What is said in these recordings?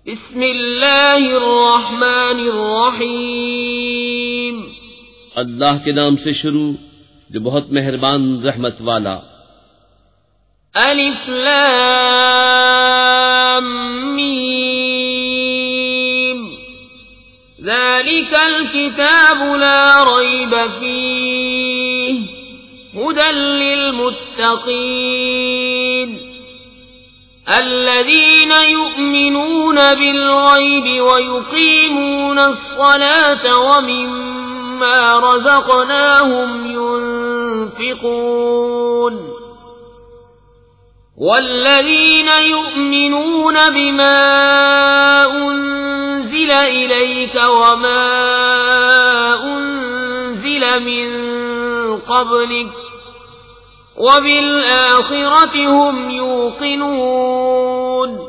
بسم اللہ الرحمن الرحیم اللہ کے نام سے شروع جو بہت مہربان رحمت والا۔ الف لام میم ذالک الکتاب لا ریب فیہ ھدی للمتقین الذين يؤمنون بالغيب ويقيمون الصلاة ومما رزقناهم ينفقون والذين يؤمنون بما أنزل إليك وما أنزل من قبلك وبالآخرة هم يوقنون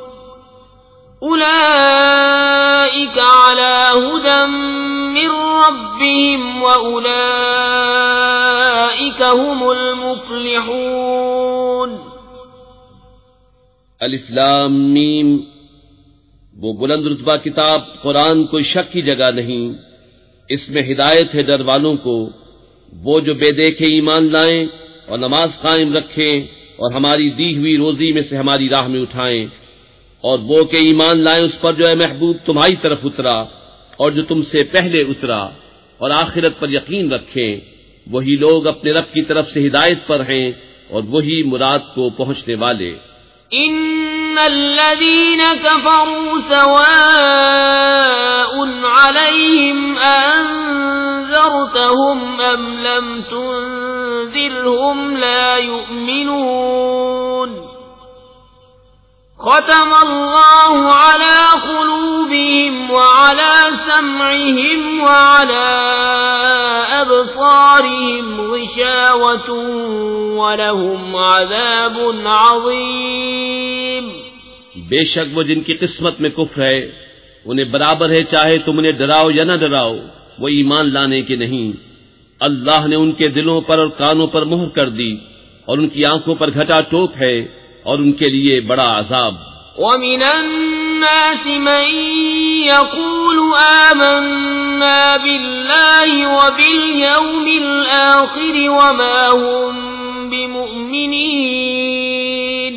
أولئك على هدى من ربهم وأولئك هم المفلحون۔ الف لام میم، وہ بلند رتبہ کتاب قرآن کوئی شک کی جگہ نہیں، اس میں ہدایت ہے ڈر والوں کو، وہ جو بے دیکھے ایمان لائیں اور نماز قائم رکھیں اور ہماری دی ہوئی روزی میں سے ہماری راہ میں اٹھائیں، اور وہ کہ ایمان لائیں اس پر جو اے محبوب تمہاری طرف اترا اور جو تم سے پہلے اترا، اور آخرت پر یقین رکھیں، وہی لوگ اپنے رب کی طرف سے ہدایت پر ہیں اور وہی مراد کو پہنچنے والے۔ ان الذين كفروا سواء عليهم أنذرتهم أم لم تنذرهم لا يؤمنون ختم الله على قلوبهم وعلى سمعهم وعلى أبصارهم غشاوة وَلَهُمْ عَذَابٌ عَظِيمٌ۔ بے شک وہ جن کی قسمت میں کفر ہے انہیں برابر ہے چاہے تم انہیں ڈراؤ یا نہ ڈراؤ، وہ ایمان لانے کے نہیں۔ اللہ نے ان کے دلوں پر اور کانوں پر مہر کر دی اور ان کی آنکھوں پر گھٹا ٹوپ ہے اور ان کے لیے بڑا عذاب۔ وَمِنَ النَّاسِ مَن يَقُولُ آمَنَّا بِاللَّهِ وَبِالْيَوْمِ الْآخِرِ وَمَا هُمْ بِمُؤْمِنِينَ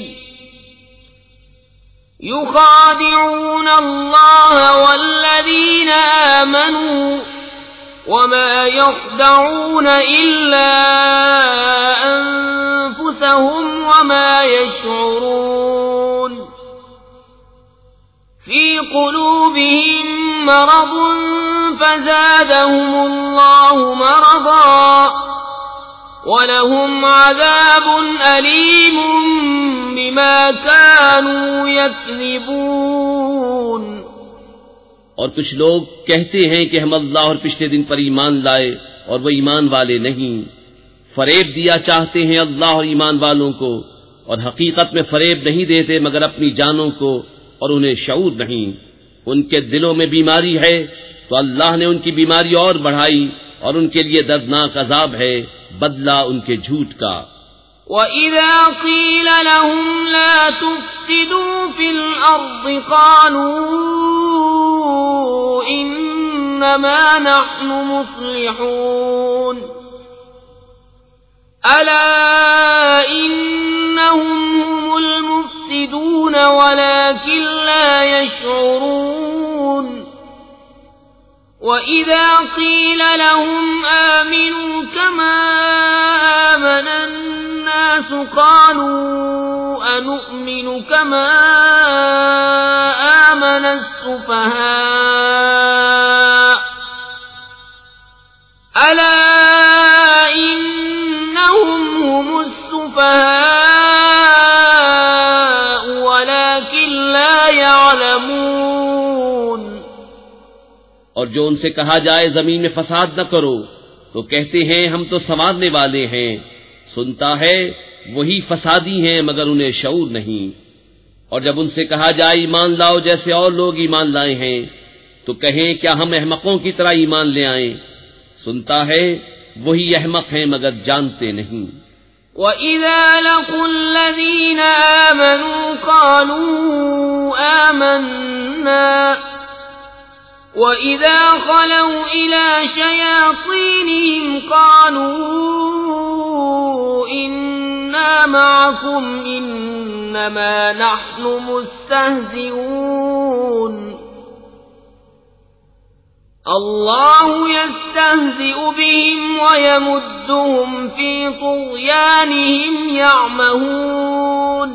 يُخَادِعُونَ اللَّهَ وَالَّذِينَ آمَنُوا وَمَا يَخْدَعُونَ إِلَّا أَنفُسَهُمْ وَمَا يَشْعُرُونَ فِي قُلُوبِهِم مَّرَضٌ فَزَادَهُمُ اللَّهُ مَرَضًا وَلَهُمْ عَذَابٌ أَلِيمٌ بِمَا كَانُوا يَكْذِبُونَ۔ اور کچھ لوگ کہتے ہیں کہ ہم اللہ اور پچھلے دن پر ایمان لائے اور وہ ایمان والے نہیں، فریب دیا چاہتے ہیں اللہ اور ایمان والوں کو، اور حقیقت میں فریب نہیں دیتے مگر اپنی جانوں کو، اور انہیں شعور نہیں۔ ان کے دلوں میں بیماری ہے تو اللہ نے ان کی بیماری اور بڑھائی، اور ان کے لیے دردناک عذاب ہے، بدلہ ان کے جھوٹ کا۔ وَإِذَا قِيلَ لَهُمْ لَا تُفْسِدُوا فِي الْأَرْضِ قَالُوا إِنَّمَا نَحْنُ مُصْلِحُونَ أَلَا إِنَّهُمْ هُمُ الْمُفْسِدُونَ وَلَكِنْ لَا يَشْعُرُونَ وَإِذَا قِيلَ لَهُمْ آمِنُوا كَمَا آمَنَ النَّاسُ قَالُوا أَنُؤْمِنُ كَمَا آمَنَ السُّفَهَاءُ أَلَا إِنَّهُمْ هُمُ السُّفَهَاءُ وَلَكِنْ لَا يَعْلَمُونَ۔ اور جو ان سے کہا جائے زمین میں فساد نہ کرو تو کہتے ہیں ہم تو سنوارنے والے ہیں، سنتا ہے وہی فسادی ہیں مگر انہیں شعور نہیں۔ اور جب ان سے کہا جائے ایمان لاؤ جیسے اور لوگ ایمان لائے ہیں تو کہیں کیا ہم احمقوں کی طرح ایمان لے آئیں، سنتا ہے وہی احمق ہیں مگر جانتے نہیں۔ وَإِذَا لَقُوا الَّذِينَ آمَنُوا قَالُوا آمَنَّا وَإِذَا خَلَوْا إِلَى شَيَاطِينِهِمْ قَالُوا إِنَّا مَعَكُمْ إِنَّمَا نَحْنُ مُسْتَهْزِئُونَ اللہ يستہزئ بهم ويمدهم في طغيانهم يعمهون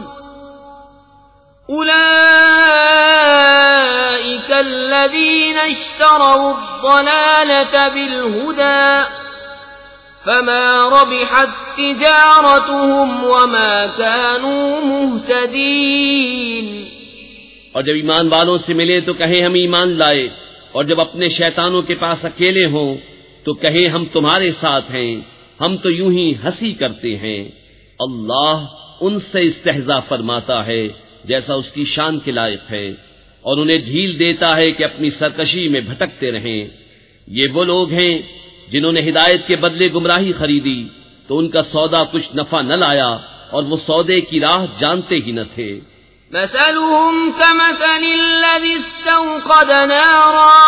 أولئك الذين اشتروا الضلالة بالهدى فما ربحت تجارتهم وما كانوا مهتدين۔ اور جب ایمان والوں سے ملے تو کہیں ہم ایمان لائے، اور جب اپنے شیطانوں کے پاس اکیلے ہوں تو کہیں ہم تمہارے ساتھ ہیں، ہم تو یوں ہی ہنسی کرتے ہیں۔ اللہ ان سے استہزاء فرماتا ہے جیسا اس کی شان کے لائق ہے، اور انہیں ڈھیل دیتا ہے کہ اپنی سرکشی میں بھٹکتے رہیں۔ یہ وہ لوگ ہیں جنہوں نے ہدایت کے بدلے گمراہی خریدی تو ان کا سودا کچھ نفع نہ لایا، اور وہ سودے کی راہ جانتے ہی نہ تھے۔ مثلهم كمثل الذي استوقد نارا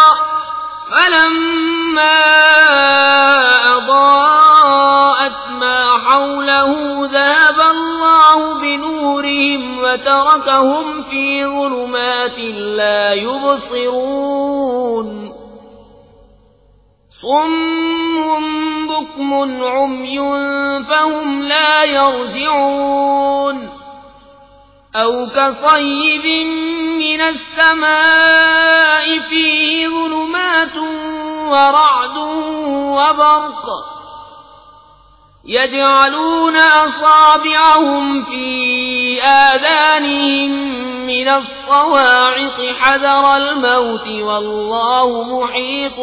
فلما أضاءت ما حوله ذهب الله بنورهم وتركهم في ظلمات لا يبصرون صم بكم عمي فهم لا يرجعون أو كصيب من السماء فيه ظلمات ورعد وبرق يجعلون أصابعهم في آذانهم من الصواعق حذر الموت والله محيط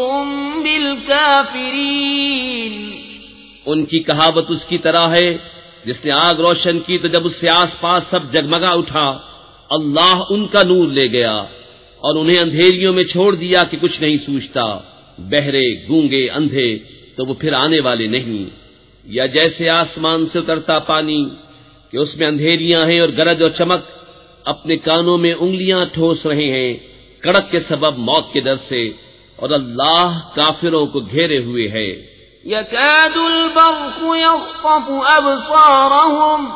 بالكافرين۔ ان کی کہاوت اس کی طرح ہے جس نے آگ روشن کی تو جب اس سے آس پاس سب جگمگا اٹھا، اللہ ان کا نور لے گیا اور انہیں اندھیریوں میں چھوڑ دیا کہ کچھ نہیں سوچتا۔ بہرے، گونگے، اندھے تو وہ پھر آنے والے نہیں۔ یا جیسے آسمان سے اترتا پانی کہ اس میں اندھیریاں ہیں اور گرج اور چمک، اپنے کانوں میں انگلیاں ٹھوس رہے ہیں کڑک کے سبب موت کے ڈر سے، اور اللہ کافروں کو گھیرے ہوئے ہے۔ يكاد البرق يخطف أبصارهم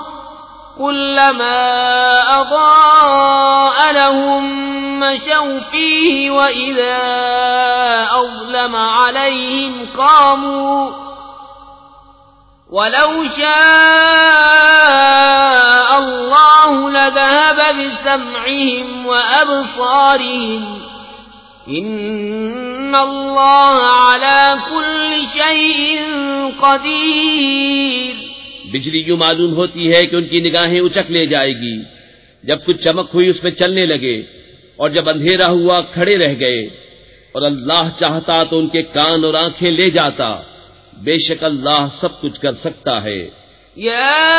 كلما أضاء لهم مشوا فيه وإذا أظلم عليهم قاموا ولو شاء الله لذهب بسمعهم وأبصارهم ان اللہ علی کل شیء قدیر۔ بجلی یوں معلوم ہوتی ہے کہ ان کی نگاہیں اچک لے جائے گی، جب کچھ چمک ہوئی اس میں چلنے لگے، اور جب اندھیرا ہوا کھڑے رہ گئے، اور اللہ چاہتا تو ان کے کان اور آنکھیں لے جاتا۔ بے شک اللہ سب کچھ کر سکتا ہے۔ یا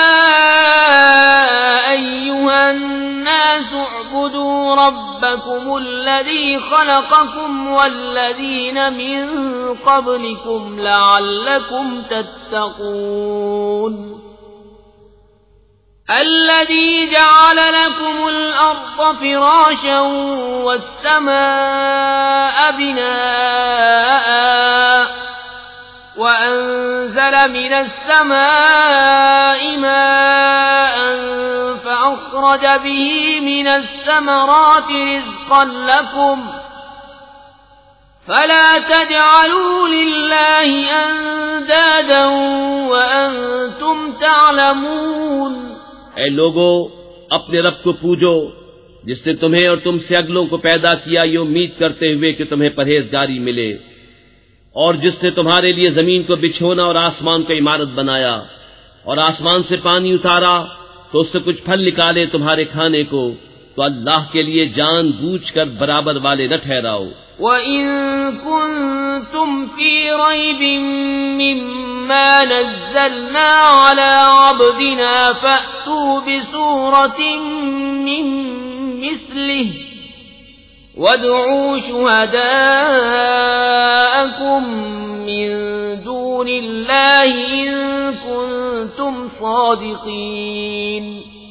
ایھا الناس اعبدوا ربکم الذی خلقکم والذین من قبلکم لعلکم تتقون الذي جعل لكم الأرض فراشا والسماء بناء وأنزل من السماء ماء فأخرج به من الثمرات رزقا لكم فلا تجعلوا لله أندادا وأنتم تعلمون۔ اے لوگو، اپنے رب کو پوجو جس نے تمہیں اور تم سے اگلوں کو پیدا کیا یہ امید کرتے ہوئے کہ تمہیں پرہیزگاری ملے، اور جس نے تمہارے لیے زمین کو بچھونا اور آسمان کو عمارت بنایا، اور آسمان سے پانی اتارا تو اس سے کچھ پھل نکالے تمہارے کھانے کو، تو اللہ کے لیے جان بوجھ کر برابر والے نہ ٹھہراؤ۔ وَإِن كُنتُمْ فِي رَيْبٍ مِّمَّا نَزَّلْنَا عَلَىٰ عَبْدِنَا فَأْتُوا بِسُورَةٍ مِّن مِّثْلِهِ وَادْعُوا شُهَدَاءَكُم مِّن دُونِ اللَّهِ إِن كُنتُمْ الصادقين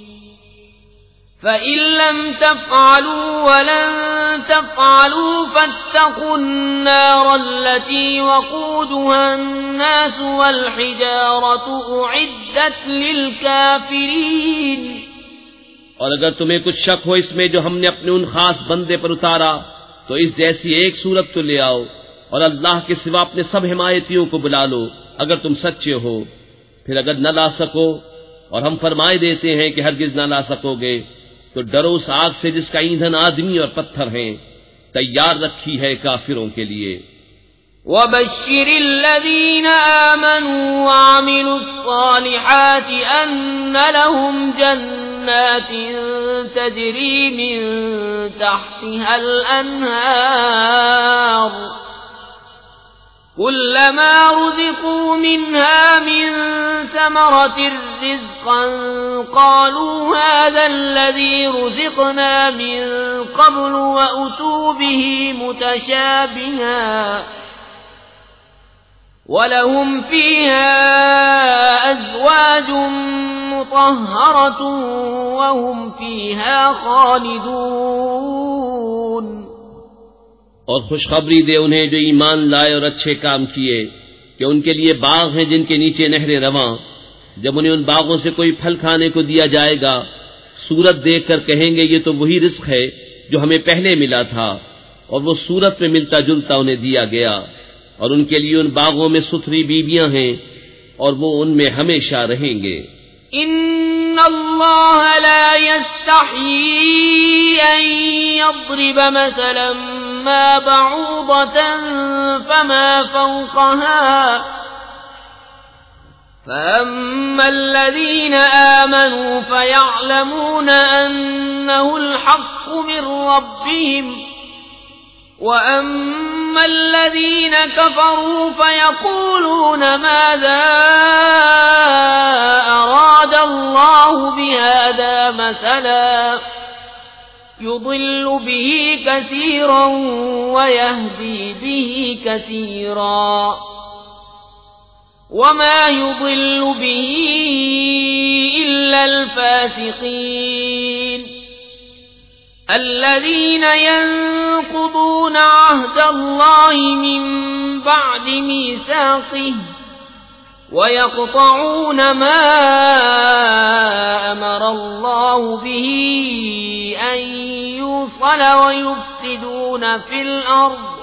فإن لم تفعلوا ولن تفعلوا فاتقوا النار التي وقودها الناس والحجارة أعدت للكافرين۔ اور اگر تمہیں کچھ شک ہو اس میں جو ہم نے اپنے ان خاص بندے پر اتارا تو اس جیسی ایک صورت تو لے آؤ اور اللہ کے سوا اپنے سب حمایتیوں کو بلا لو اگر تم سچے ہو۔ پھر اگر نہ لا سکو اور ہم فرمائے دیتے ہیں کہ ہرگز نہ لا سکو گے تو ڈرو اس آگ سے جس کا ایندھن آدمی اور پتھر ہیں، تیار رکھی ہے کافروں کے لیے۔ وَبَشِّرِ الَّذِينَ آمَنُوا وَعَمِلُوا الصَّالِحَاتِ أَنَّ لَهُمْ جَنَّاتٍ تَجْرِي مِن تَحْتِهَا الْأَنْهَارُ كُلَّمَا رُزِقُوا مِنْهَا مِن ثَمَرَةٍ رِّزْقًا قَالُوا هَذَا الَّذِي رُزِقْنَا مِن قَبْلُ وَأُتُوا بِهِ مُتَشَابِهًا وَلَهُمْ فِيهَا أَزْوَاجٌ مُطَهَّرَةٌ وَهُمْ فِيهَا خَالِدُونَ۔ اور خوشخبری دے انہیں جو ایمان لائے اور اچھے کام کیے کہ ان کے لیے باغ ہیں جن کے نیچے نہریں رواں، جب انہیں ان باغوں سے کوئی پھل کھانے کو دیا جائے گا صورت دیکھ کر کہیں گے یہ تو وہی رزق ہے جو ہمیں پہلے ملا تھا، اور وہ صورت میں ملتا جلتا انہیں دیا گیا، اور ان کے لیے ان باغوں میں ستھری بیویاں ہیں اور وہ ان میں ہمیشہ رہیں گے۔ ان اللہ لا يستحيي ان يضرب مثلا ما بعوضة فما فوقها فأما الذين آمنوا فيعلمون أنه الحق من ربهم وأما الذين كفروا فيقولون ماذا أراد الله بهذا مثلا يضل به كثيرا ويهدي به كثيرا وما يضل به إلا الفاسقين الذين ينقضون عهد الله من بعد ميثاقه ويقطعون ما أمر الله به أن يوصل ويفسدون في الأرض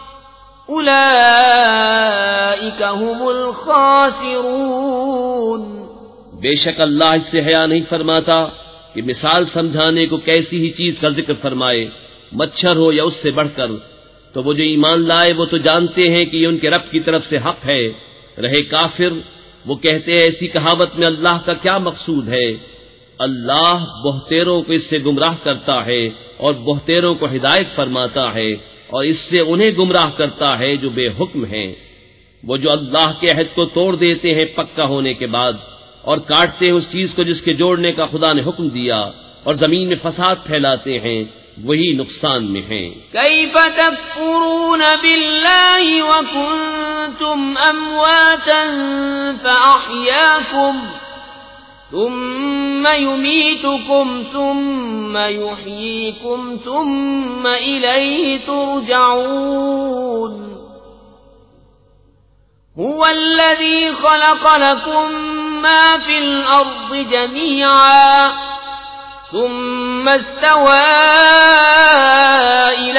أولئك هم الخاسرون۔ بے شک اللہ اس سے حیا نہیں فرماتا کہ مثال سمجھانے کو کیسی ہی چیز کا ذکر فرمائے، مچھر ہو یا اس سے بڑھ کر، تو وہ جو ایمان لائے وہ تو جانتے ہیں کہ یہ ان کے رب کی طرف سے حق ہے، رہے کافر وہ کہتے ہیں ایسی کہاوت میں اللہ کا کیا مقصود ہے۔ اللہ بہتیروں کو اس سے گمراہ کرتا ہے اور بہتیروں کو ہدایت فرماتا ہے، اور اس سے انہیں گمراہ کرتا ہے جو بے حکم ہیں۔ وہ جو اللہ کے عہد کو توڑ دیتے ہیں پکا ہونے کے بعد اور کاٹتے ہیں اس چیز کو جس کے جوڑنے کا خدا نے حکم دیا، اور زمین میں فساد پھیلاتے ہیں، وہی نقصان میں ہیں۔ کیف تکفرون باللہ وکنتم امواتا فاحیاکم ثم یمیتکم ثم یحییکم ثم الیہ ترجعون۔ هو الذی خلق لکم ما فی الارض جميعا ثم استوى إلى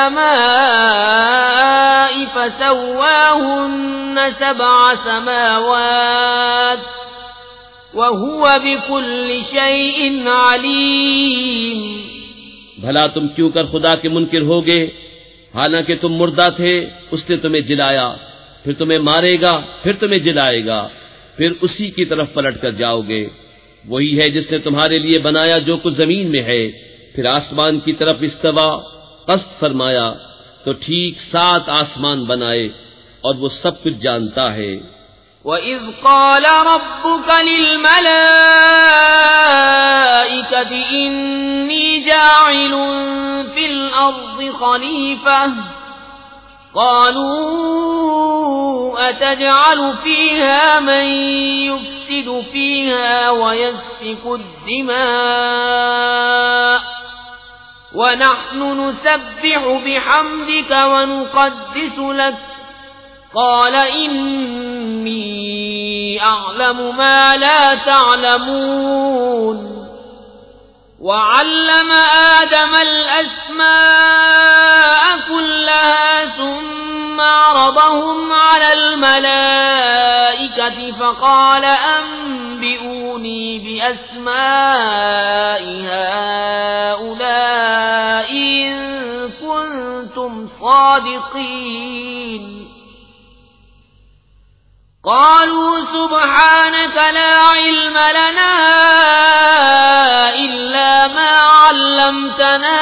السماء فسواهن 7 سماوات وهو بكل شيء عليم۔ بھلا تم کیوں کر خدا کے منکر ہوگے، حالانکہ تم مردہ تھے، اس نے تمہیں جلایا، پھر تمہیں مارے گا، پھر تمہیں جلائے گا، پھر اسی کی طرف پلٹ کر جاؤ گے۔ وہی ہے جس نے تمہارے لیے بنایا جو کچھ زمین میں ہے، پھر آسمان کی طرف استوا قصد فرمایا تو ٹھیک 7 آسمان بنائے، اور وہ سب کچھ جانتا ہے۔ وَإِذْ قَالَ رَبُّكَ لِلْمَلَائِكَةِ إِنِّي جَاعِلٌ فِي الْأَرْضِ خَلِيفَةً قَالُوا أَتَجْعَلُ فِيهَا مَن يُفْسِدُ يفسد فيها ويسفك الدماء ونحن نسبح بحمدك ونقدس لك قال إني أعلم ما لا تعلمون وعلم آدم الأسماء كلها ثم عرضهم على الملائكة فقال أنبئوني بأسماء هؤلاء إن كنتم صادقين قالوا سبحانك لا علم لنا إلا ما علمتنا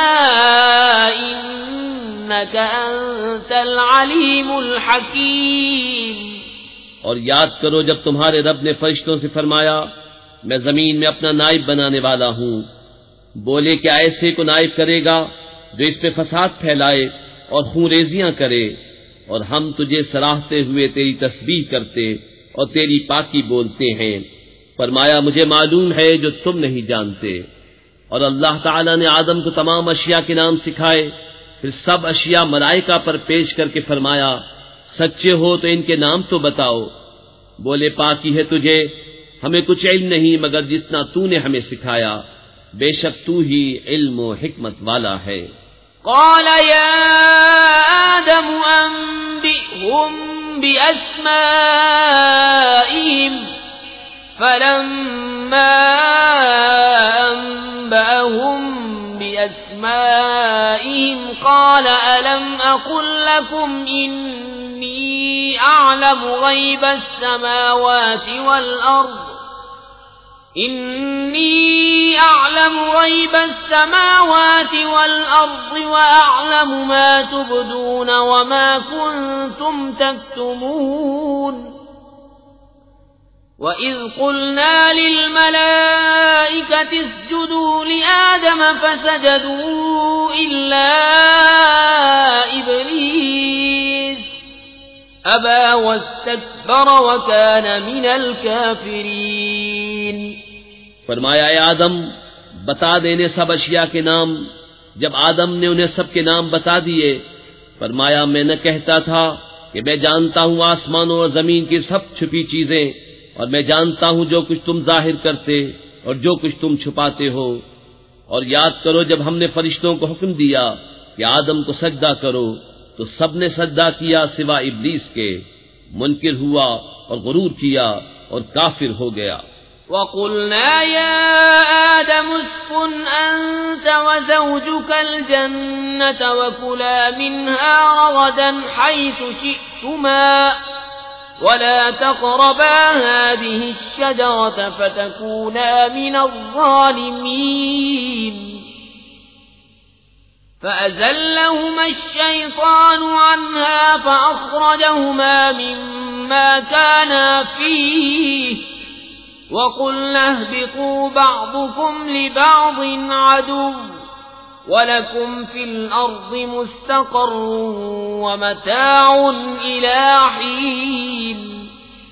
إنك أنت العليم الحكيم۔ اور یاد کرو جب تمہارے رب نے فرشتوں سے فرمایا میں زمین میں اپنا نائب بنانے والا ہوں، بولے کیا ایسے کو نائب کرے گا جو اس پہ فساد پھیلائے اور خون ریزیاں کرے، اور ہم تجھے سراہتے ہوئے تیری تسبیح کرتے اور تیری پاکی بولتے ہیں۔ فرمایا مجھے معلوم ہے جو تم نہیں جانتے۔ اور اللہ تعالیٰ نے آدم کو تمام اشیاء کے نام سکھائے، پھر سب اشیاء ملائکہ پر پیش کر کے فرمایا سچے ہو تو ان کے نام تو بتاؤ۔ بولے پاکی ہے تجھے، ہمیں کچھ علم نہیں مگر جتنا تو نے ہمیں سکھایا، بے شک تو ہی علم و حکمت والا ہے۔ قال يا آدم أنبئهم بأسمائهم فلما أنبأهم بأسمائهم قال ألم أقل لكم إني أعلم غيب السماوات والأرض وأعلم ما تبدون وما كنتم تكتمون وإذ قلنا للملائكة اسجدوا لآدم فسجدوا إلا إبليس أبى واستكبر وكان من الكافرين۔ فرمایا اے آدم بتا دینے سب اشیاء کے نام۔ جب آدم نے انہیں سب کے نام بتا دیے فرمایا میں نہ کہتا تھا کہ میں جانتا ہوں آسمانوں اور زمین کی سب چھپی چیزیں، اور میں جانتا ہوں جو کچھ تم ظاہر کرتے اور جو کچھ تم چھپاتے ہو۔ اور یاد کرو جب ہم نے فرشتوں کو حکم دیا کہ آدم کو سجدہ کرو تو سب نے سجدہ کیا سوا ابلیس کے، منکر ہوا اور غرور کیا اور کافر ہو گیا۔ وَقُلْنَا يَا آدَمُ اسْكُنْ أَنْتَ وَزَوْجُكَ الْجَنَّةَ وَكُلَا مِنْهَا رَغَدًا حَيْثُ شِئْتُمَا وَلَا تَقْرَبَا هَٰذِهِ الشَّجَرَةَ فَتَكُونَا مِنَ الظَّالِمِينَ فَأَزَلَّهُمَا الشَّيْطَانُ عَنْهَا فَأَخْرَجَهُمَا مِمَّا كَانَا فِيهِ وَقُلْنَا اهْبِطُوا بَعْضُكُمْ لِبَعْضٍ عَدُوٌّ وَلَكُمْ فِي الْأَرْضِ مُسْتَقَرٌّ وَمَتَاعٌ إِلَىٰ حِينٍ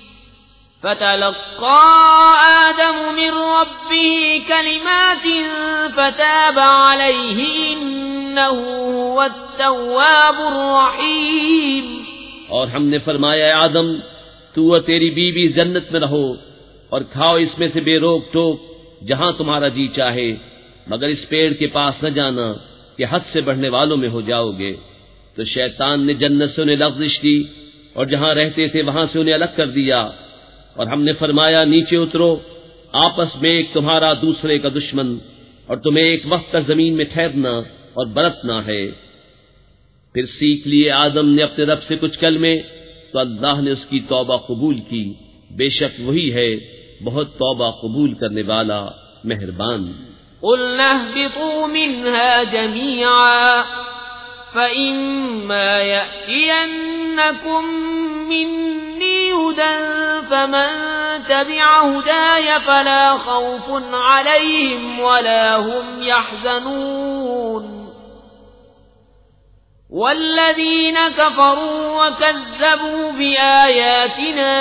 فَتَلَقَّىٰ آدَمُ مِن رَّبِّهِ كَلِمَاتٍ فَتَابَ عَلَيْهِ إِنَّهُ هُوَ التَّوَّابُ الرَّحِيمُ۔ اور ہم نے فرمایا اے آدم تو اور تیری بیوی جنت میں رہو اور کھاؤ اس میں سے بے روک ٹوک جہاں تمہارا جی چاہے، مگر اس پیڑ کے پاس نہ جانا کہ حد سے بڑھنے والوں میں ہو جاؤ گے۔ تو شیطان نے جنت سے انہیں لغزش دی اور جہاں رہتے تھے وہاں سے انہیں الگ کر دیا، اور ہم نے فرمایا نیچے اترو، آپس میں ایک تمہارا دوسرے کا دشمن، اور تمہیں ایک وقت تک زمین میں ٹھہرنا اور برتنا ہے۔ پھر سیکھ لیے آدم نے اپنے رب سے کچھ کلمے تو اللہ نے اس کی توبہ قبول کی، بے شک وہی ہے بہت توبہ قبول کرنے والا مہربان۔ قُلْنَا اهْبِطُوا مِنْهَا جَمِيعًا فَإِمَّا يَأْتِيَنَّكُم مِّنِّي هُدًى فَمَن تَبِعَ هُدَايَ فَلَا خَوْفٌ عَلَيْهِمْ وَلَا هُمْ يَحْزَنُونَ والذين كفروا وكذبوا بآياتنا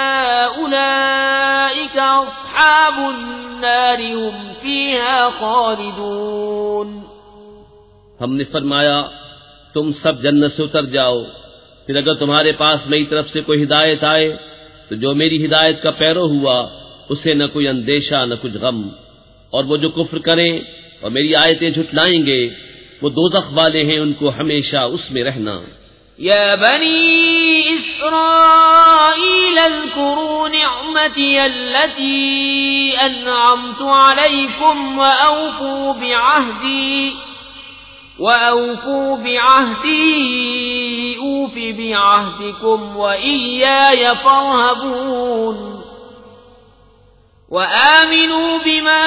أولئك أصحاب النار هم فيها خالدون۔ ہم نے فرمایا تم سب جنت سے اتر جاؤ، پھر اگر تمہارے پاس میری طرف سے کوئی ہدایت آئے تو جو میری ہدایت کا پیرو ہوا اسے نہ کوئی اندیشہ نہ کچھ غم، اور وہ جو کفر کریں اور میری آیتیں جھٹلائیں گے وہ دوزخ والے ہیں، ان کو ہمیشہ اس میں رہنا۔ یا بنی اسرائیل اذکروا نعمتی التي انعمت علیکم وأوفوا بعهدي أوف بعهدكم وإياي فارهبون وآمنوا بما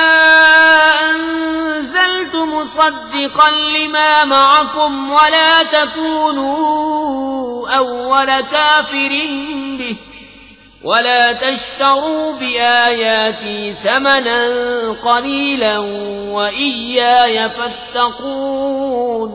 أنزلت مصدقا لما معكم ولا تكونوا أول كافر به ولا تشتروا بآياتي ثمنا قليلا وإياي فاتقون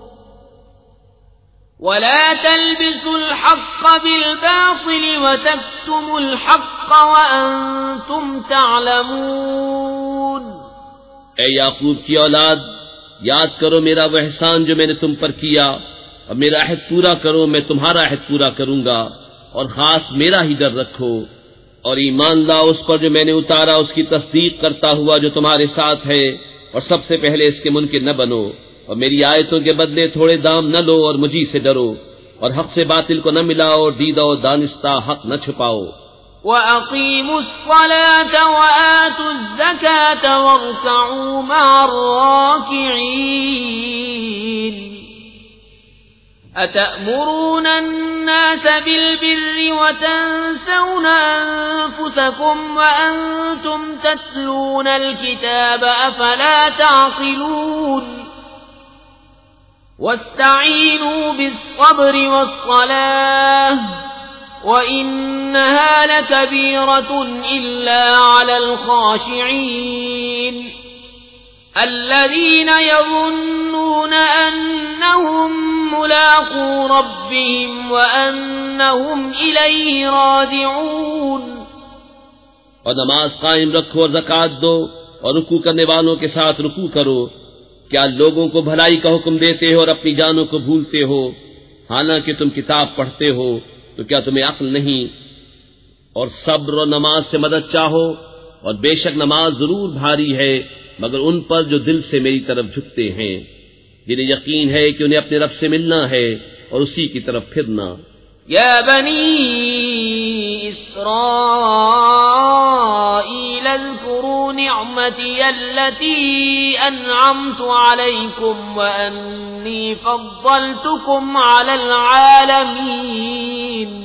ولا تلبسوا الحق بالباطل وتكتموا الحق وأنتم تعلمون۔ اے یعقوب کی اولاد، یاد کرو میرا وہ احسان جو میں نے تم پر کیا، اور میرا عہد پورا کرو، میں تمہارا عہد پورا کروں گا، اور خاص میرا ہی ڈر رکھو، اور ایمان لاؤ اس پر جو میں نے اتارا، اس کی تصدیق کرتا ہوا جو تمہارے ساتھ ہے، اور سب سے پہلے اس کے منکر نہ بنو، اور میری آیتوں کے بدلے تھوڑے دام نہ لو، اور مجھی سے ڈرو، اور حق سے باطل کو نہ ملاؤ، ڈیدہ و دانستہ حق نہ چھپاؤ۔ وَأَقِيمُوا الصَّلَاةَ وَآتُوا الزَّكَاةَ وَارْكَعُوا مَعَ الرَّاكِعِينَ۔ أَتَأْمُرُونَ النَّاسَ بِالْبِرِّ وَتَنْسَوْنَ أَنفُسَكُمْ وَأَنْتُمْ تَتْلُونَ الْكِتَابَ أَفَلَا تَعْقِلُونَ وَاسْتَعِينُوا بِالصَّبْرِ وَالصَّلَاةِ وَإِنَّهَا لَكَبِيرَةٌ إِلَّا عَلَى الْخَاشِعِينَ الَّذِينَ يَظُنُّونَ أَنَّهُمْ مُلَاقُو رَبِّهِمْ وَأَنَّهُمْ إِلَيْهِ رَاجِعُونَ۔ اور نماز قائم رکھو اور زکوٰۃ دو اور رکوع کرنے والوں کے ساتھ رکوع کرو۔ کیا لوگوں کو بھلائی کا حکم دیتے ہو اور اپنی جانوں کو بھولتے ہو، حالانکہ تم کتاب پڑھتے ہو؟ تو کیا تمہیں عقل نہیں؟ اور صبر و نماز سے مدد چاہو، اور بے شک نماز ضرور بھاری ہے مگر ان پر جو دل سے میری طرف جھکتے ہیں، جنہیں یقین ہے کہ انہیں اپنے رب سے ملنا ہے اور اسی کی طرف پھرنا۔ یا بنی اسرائیل اذکروا نعمتی التي انعمت علیکم وانی فضلتکم علی العالمین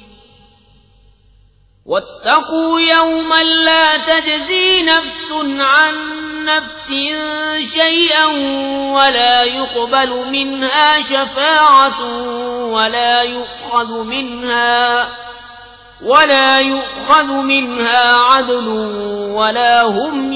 واتقوا يوما لا تجزي نفس عن نفس شيئا ولا يقبل منها شفاعة ولا يؤخذ منها عدل ولا هم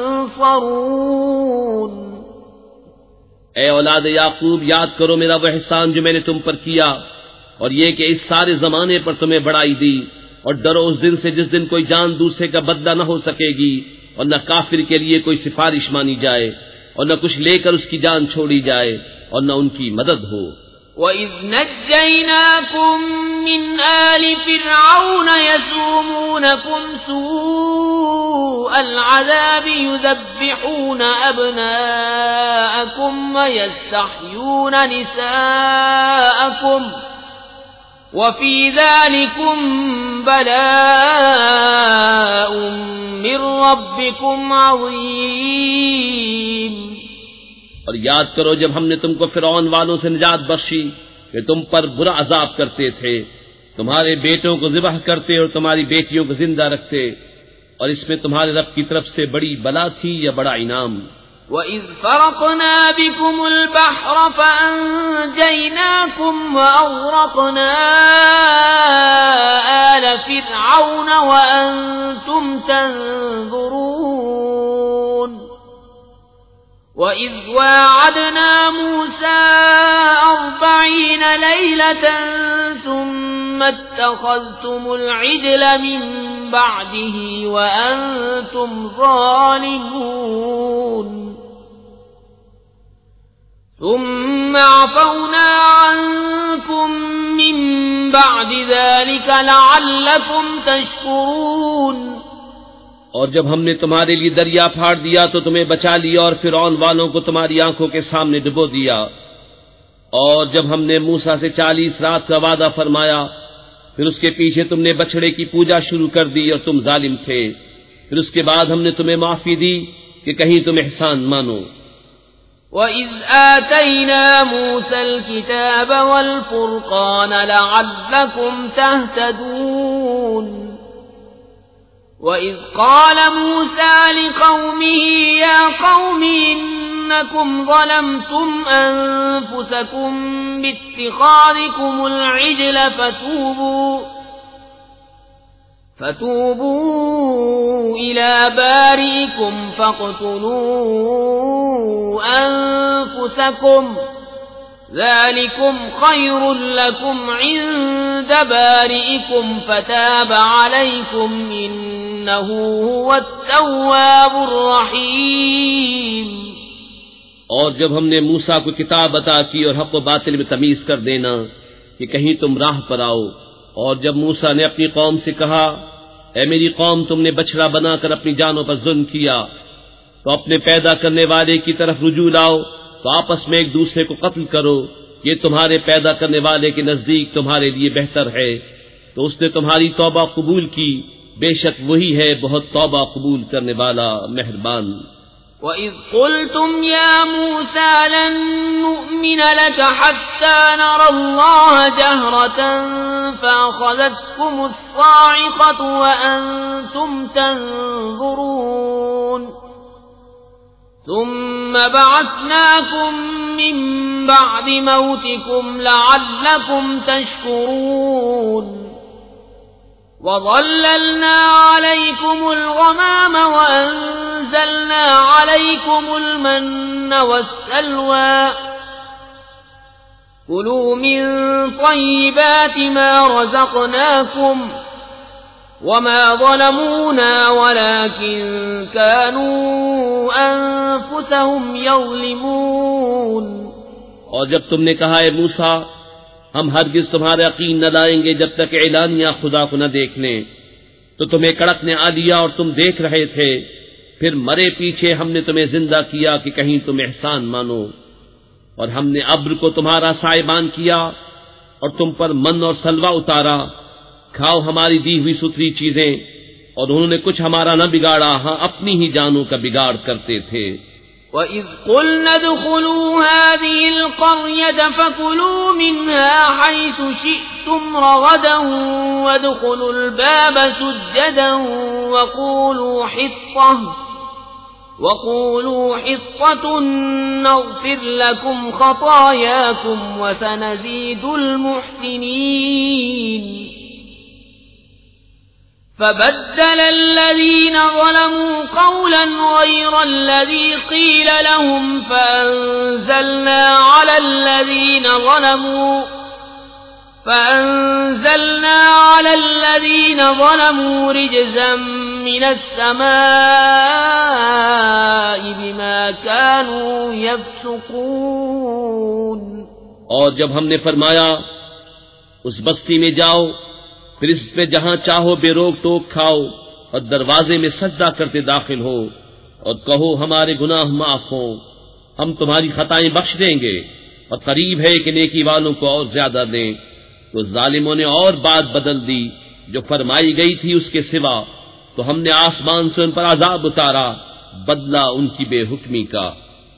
ينصرون۔ اے اولاد یعقوب، یاد کرو میرا وہ احسان جو میں نے تم پر کیا، اور یہ کہ اس سارے زمانے پر تمہیں بڑائی دی، اور ڈرو اس دن سے جس دن کوئی جان دوسرے کا بدلہ نہ ہو سکے گی، اور نہ کافر کے لیے کوئی سفارش مانی جائے، اور نہ کچھ لے کر اس کی جان چھوڑی جائے، اور نہ ان کی مدد ہو۔ وَإِذْ نَجَّيْنَاكُمْ مِنْ آلِ فِرْعَوْنَ يَسُومُونَكُمْ سُوءَ الْعَذَابِ يُذَبِّحُونَ أَبْنَاءَكُمْ وَيَسْتَحْيُونَ نِسَاءَكُمْ وَفِي ذَلِكُمْ بَلَاءٌ مِّن رَّبِّكُمْ عَظِيمٌ۔ اور یاد کرو جب ہم نے تم کو فرعون والوں سے نجات بخشی کہ تم پر برا عذاب کرتے تھے، تمہارے بیٹوں کو ذبح کرتے اور تمہاری بیٹیوں کو زندہ رکھتے، اور اس میں تمہارے رب کی طرف سے بڑی بلا تھی یا بڑا انعام۔ وَإِذْ فَرَقْنَا بِكُمُ الْبَحْرَ فَأَنْجَيْنَاكُمْ وَأَغْرَقْنَا آلَ فِرْعَوْنَ وَأَنْتُمْ تَنْظُرُونَ وَإِذْ وَاعَدْنَا مُوسَىٰ ليلة ثم اتخذتم العجل من بعده وأنتم ظالمون ثم عفونا عنكم من بعد ذلك لعلكم تشكرون اور جب ہم نے تمہارے لیے دریا پھاڑ دیا تو تمہیں بچا لیا اور فرعون والوں کو تمہاری آنکھوں کے سامنے ڈبو دیا، اور جب ہم نے موسیٰ سے 40 رات کا وعدہ فرمایا پھر اس کے پیچھے تم نے بچڑے کی پوجا شروع کر دی اور تم ظالم تھے، پھر اس کے بعد ہم نے تمہیں معافی دی کہ کہیں تم احسان مانو۔ وَإِذْ آتَيْنَا مُوسَى الْكِتَابَ وَالْفُرْقَانَ لَعَلَّكُمْ تَهْتَدُونَ وَإِذْ قَالَ مُوسَى لِقَوْمِهِ يَا قَوْمِ إِنَّكُمْ ظَلَمْتُمْ أَنفُسَكُمْ بِاتِّخَاذِكُمُ الْعِجْلَ فتوبوا إلى بارئكم فاقتلوا أنفسكم ذلكم خير لكم عند بارئكم فتاب عليكم إنه هو التواب الرحيم۔ اور جب ہم نے موسیٰ کو کتاب عطا کی اور حق و باطل میں تمیز کر دینا کہ کہیں تم راہ پر آؤ، اور جب موسیٰ نے اپنی قوم سے کہا اے میری قوم تم نے بچڑا بنا کر اپنی جانوں پر ظلم کیا تو اپنے پیدا کرنے والے کی طرف رجوع لاؤ تو آپس میں ایک دوسرے کو قتل کرو، یہ تمہارے پیدا کرنے والے کے نزدیک تمہارے لیے بہتر ہے، تو اس نے تمہاری توبہ قبول کی، بے شک وہی ہے بہت توبہ قبول کرنے والا مہربان۔ وَإِذْ قُلْتُمْ يَا مُوسَى لَن نُّؤْمِنَ لَكَ حَتَّى نَرَى اللَّهَ جَهْرَةً فَأَخَذَتْكُمُ الصَّاعِقَةُ وَأَنتُمْ تَنظُرُونَ ثُمَّ بَعَثْنَاكُم مِّن بَعْدِ مَوْتِكُمْ لَعَلَّكُمْ تَشْكُرُونَ وَظَلَّلْنَا عَلَيْكُمُ الْغَمَامَ وَأَنزَلْنَا عَلَيْكُمُ الْمَنَّ وَالسَّلْوَىٰ كُلُوا مِن طَيِّبَاتِ مَا رَزَقْنَاكُمْ وَمَا ظَلَمُونَا وَلَٰكِن كَانُوا أَنفُسَهُمْ يَظْلِمُونَ۔ اور جب تم نے کہا اے موسیٰ ہم ہرگز تمہارا یقین نہ لائیں گے جب تک اعلانیہ خدا کو نہ دیکھ لیں، تو تمہیں کڑک نے آ لیا اور تم دیکھ رہے تھے، پھر مرے پیچھے ہم نے تمہیں زندہ کیا کہ کہیں تم احسان مانو، اور ہم نے ابر کو تمہارا سائبان کیا اور تم پر من اور سلوہ اتارا، کھاؤ ہماری دی ہوئی ستھری چیزیں، اور انہوں نے کچھ ہمارا نہ بگاڑا، ہاں اپنی ہی جانوں کا بگاڑ کرتے تھے۔ وَإِذْ قُلْنَا ادْخُلُوا هَٰذِهِ الْقَرْيَةَ فَكُلُوا مِنْهَا حَيْثُ شِئْتُمْ رَغَدًا وَادْخُلُوا الْبَابَ سُجَّدًا وَقُولُوا حِطَّةٌ نَّغْفِرْ لَكُمْ خَطَايَاكُمْ وَسَنَزِيدُ الْمُحْسِنِينَ۔ فَبَدَّلَ الَّذِينَ ظَلَمُوا قَوْلًا غَيْرَ الَّذِي قِيلَ لَهُمْ فَأَنزَلْنَا عَلَى الَّذِينَ ظَلَمُوا رِجْزًا مِّنَ السَّمَاءِ بِمَا كَانُوا يَفْسُقُونَ۔ اور جب ہم نے فرمایا اس بستی میں جاؤ پھر اس پہ جہاں چاہو بے روک ٹوک کھاؤ اور دروازے میں سجدہ کرتے داخل ہو اور کہو ہمارے گناہ معاف ہوں، ہم تمہاری خطائیں بخش دیں گے اور قریب ہے کہ نیکی والوں کو اور زیادہ دیں، تو ظالموں نے اور بات بدل دی جو فرمائی گئی تھی اس کے سوا، تو ہم نے آسمان سے ان پر عذاب اتارا بدلہ ان کی بے حکمی کا۔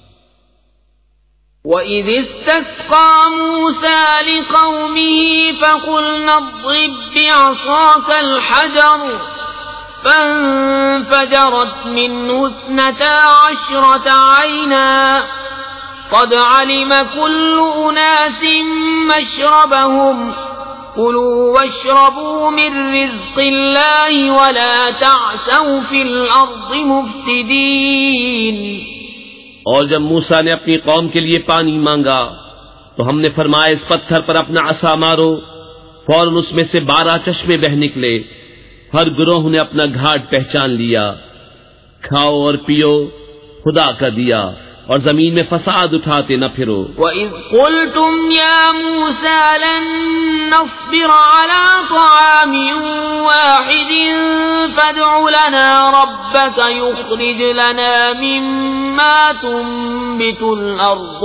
وَإِذِ اسْتَسْقَىٰ مُوسَىٰ لِقَوْمِهِ فَقُلْنَا اضْرِب بِّعَصَاكَ الْحَجَرَ فَانفَجَرَتْ مِنْهُ 12 عَيْنًا قَدْ عَلِمَ كُلُّ أُنَاسٍ مَّشْرَبَهُمْ كُلُوا وَاشْرَبُوا مِن رِّزْقِ اللَّهِ وَلَا تَعْثَوْا فِي الْأَرْضِ مُفْسِدِينَ۔ اور جب موسیٰ نے اپنی قوم کے لیے پانی مانگا تو تو ہم نے فرمایا اس پتھر پر اپنا عصا مارو، فوراً اس میں سے 12 چشمے بہ نکلے، ہر گروہ نے اپنا گھاٹ پہچان لیا۔ کھاؤ اور پیو، خدا کا دیا، اور زمین میں فساد اٹھاتے نہ پھرو۔ وَإِذْ قُلْتُمْ يَا مُوسَىٰ لَن نَّصْبِرَ عَلَىٰ طَعَامٍ وَاحِدٍ فَادْعُ لَنَا رَبَّكَ يُخْرِجْ لَنَا مِمَّا تُنبِتُ الْأَرْضُ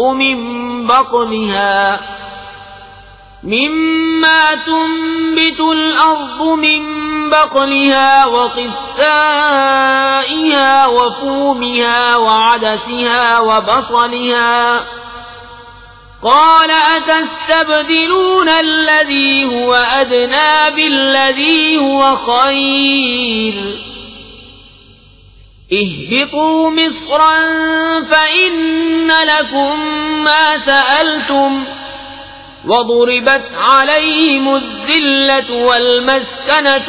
من بقلها وقثائها وفومها وعدسها وبصلها قال أتستبدلون الذي هو أدنى بالذي هو خير اهبطوا مصرا فإن لكم ما سألتم وضربت عليهم الذلة والمسكنة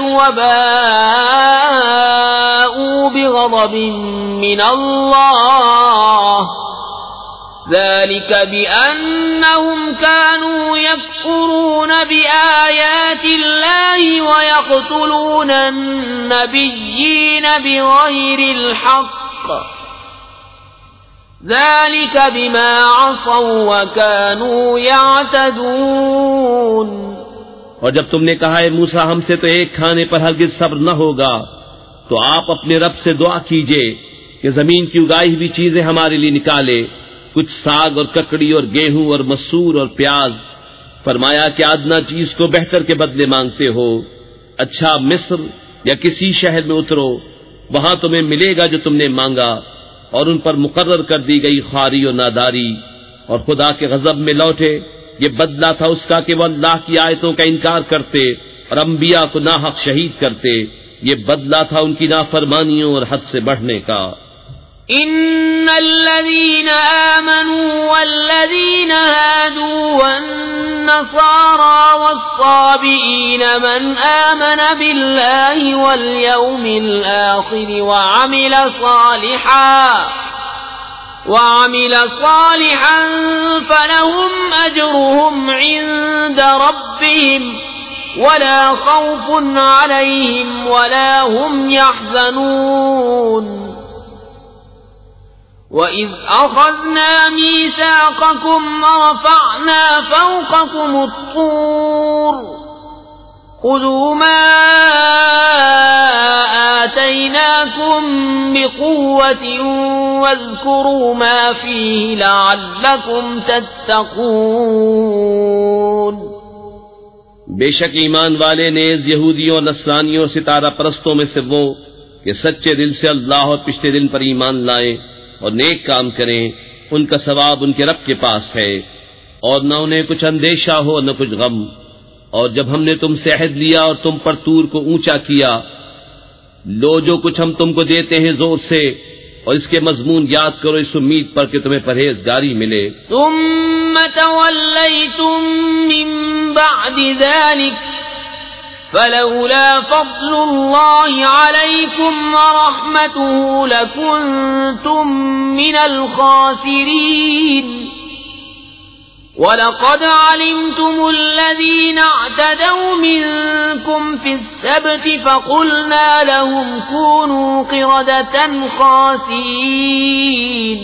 وباءوا بغضب من الله ذلك بأنهم كانوا يكفرون بآيات الله ويقتلون النبيين بغير الحق ذلك بما عصوا وكانوا يعتدون۔ اور جب تم نے کہا اے موسیٰ ہم سے تو ایک کھانے پر ہرگز صبر نہ ہوگا، تو آپ اپنے رب سے دعا کیجئے کہ زمین کی اگائی ہوئی چیزیں ہمارے لیے نکالے، کچھ ساگ اور ککڑی اور گیہوں اور مسور اور پیاز۔ فرمایا کہ ادنا چیز کو بہتر کے بدلے مانگتے ہو، اچھا مصر یا کسی شہر میں اترو، وہاں تمہیں ملے گا جو تم نے مانگا۔ اور ان پر مقرر کر دی گئی خواری و ناداری، اور خدا کے غضب میں لوٹے۔ یہ بدلہ تھا اس کا کہ وہ اللہ کی آیتوں کا انکار کرتے اور انبیاء کو ناحق شہید کرتے، یہ بدلہ تھا ان کی نافرمانیوں اور حد سے بڑھنے کا۔ ان الذين آمنوا والذين هادوا والنصارى والصابئين من آمن بالله واليوم الآخر وعمل صالحا فلهم أجرهم عند ربهم ولا خوف عليهم ولا هم يحزنون۔ وَإِذْ أَخَذْنَا مِيثَاقَكُمْ وَرَفَعْنَا فَوْقَكُمُ الطُّورَ خُذُوا مَا آتَيْنَاكُمْ بِقُوَّةٍ وَاذْكُرُوا مَا فِيهِ لَعَلَّكُمْ تَتَّقُونَ۔ بے شک ایمان والے نیز یہودیوں اور نصرانیوں ستارہ پرستوں میں سے وہ کہ سچے دل سے اللہ اور پچھلے دن پر ایمان لائیں اور نیک کام کریں، ان کا ثواب ان کے رب کے پاس ہے، اور نہ انہیں کچھ اندیشہ ہو نہ کچھ غم۔ اور جب ہم نے تم سے عہد لیا اور تم پر طور کو اونچا کیا، لو جو کچھ ہم تم کو دیتے ہیں زور سے، اور اس کے مضمون یاد کرو اس امید پر کہ تمہیں پرہیزگاری ملے۔ ثم تولیتم من بعد ذلك فلولا فضل الله عليكم ورحمته لكنتم من الخاسرين۔ وَلَقَدْ عَلِمْتُمُ الَّذِينَ اعْتَدَوْا مِنكُمْ فِي السَّبْتِ فَقُلْنَا لَهُمْ كُونُوا قِرَدَةً خَاسِئِينَ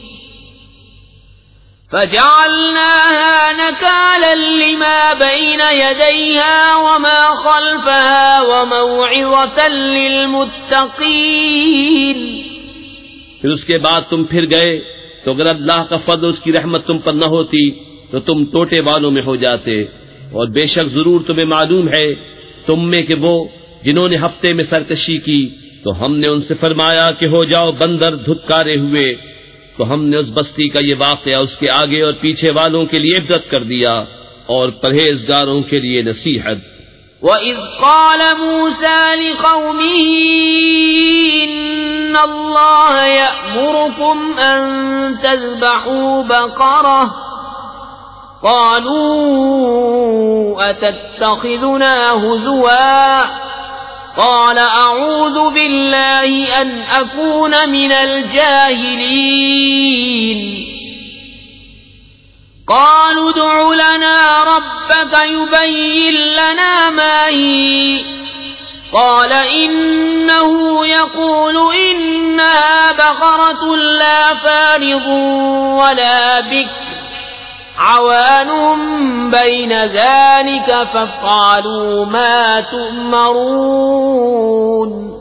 فَجَعَلْنَاهَا نَكَالًا لِمَا بَيْنَ يَدَيْهَا وَمَا خَلْفَهَا وَمَوْعِظَةً لِلْمُتَّقِينَ۔ پھر اس کے بعد تم پھر گئے تو اگر اللہ کا فضل اس کی رحمت تم پر نہ ہوتی تو تم ٹوٹے والوں میں ہو جاتے، اور بے شک ضرور تمہیں معلوم ہے تم میں کہ وہ جنہوں نے ہفتے میں سرکشی کی تو ہم نے ان سے فرمایا کہ ہو جاؤ بندر دھتکارے ہوئے، تو ہم نے اس بستی کا یہ واقعہ اس کے آگے اور پیچھے والوں کے لیے عبرت کر دیا اور پرہیزگاروں کے لیے نصیحت۔ وَإِذْ قَالَ مُوسَىٰ لِقَوْمِهِ إِنَّ اللَّهَ يَأْمُرُكُمْ أَن تَذْبَحُوا بَقَرَةً قَالُوا أَتَتَّخِذُنَا هُزُوًا قَالَ أَعُوذُ بِاللَّهِ أَنْ أَكُونَ مِنَ الْجَاهِلِينَ۔ قالوا ادع لنا ربك يبين لنا ما هي قال إنه يقول إنها بقرة لا فارض ولا بكر عوان بين ذلك فافعلوا ما تؤمرون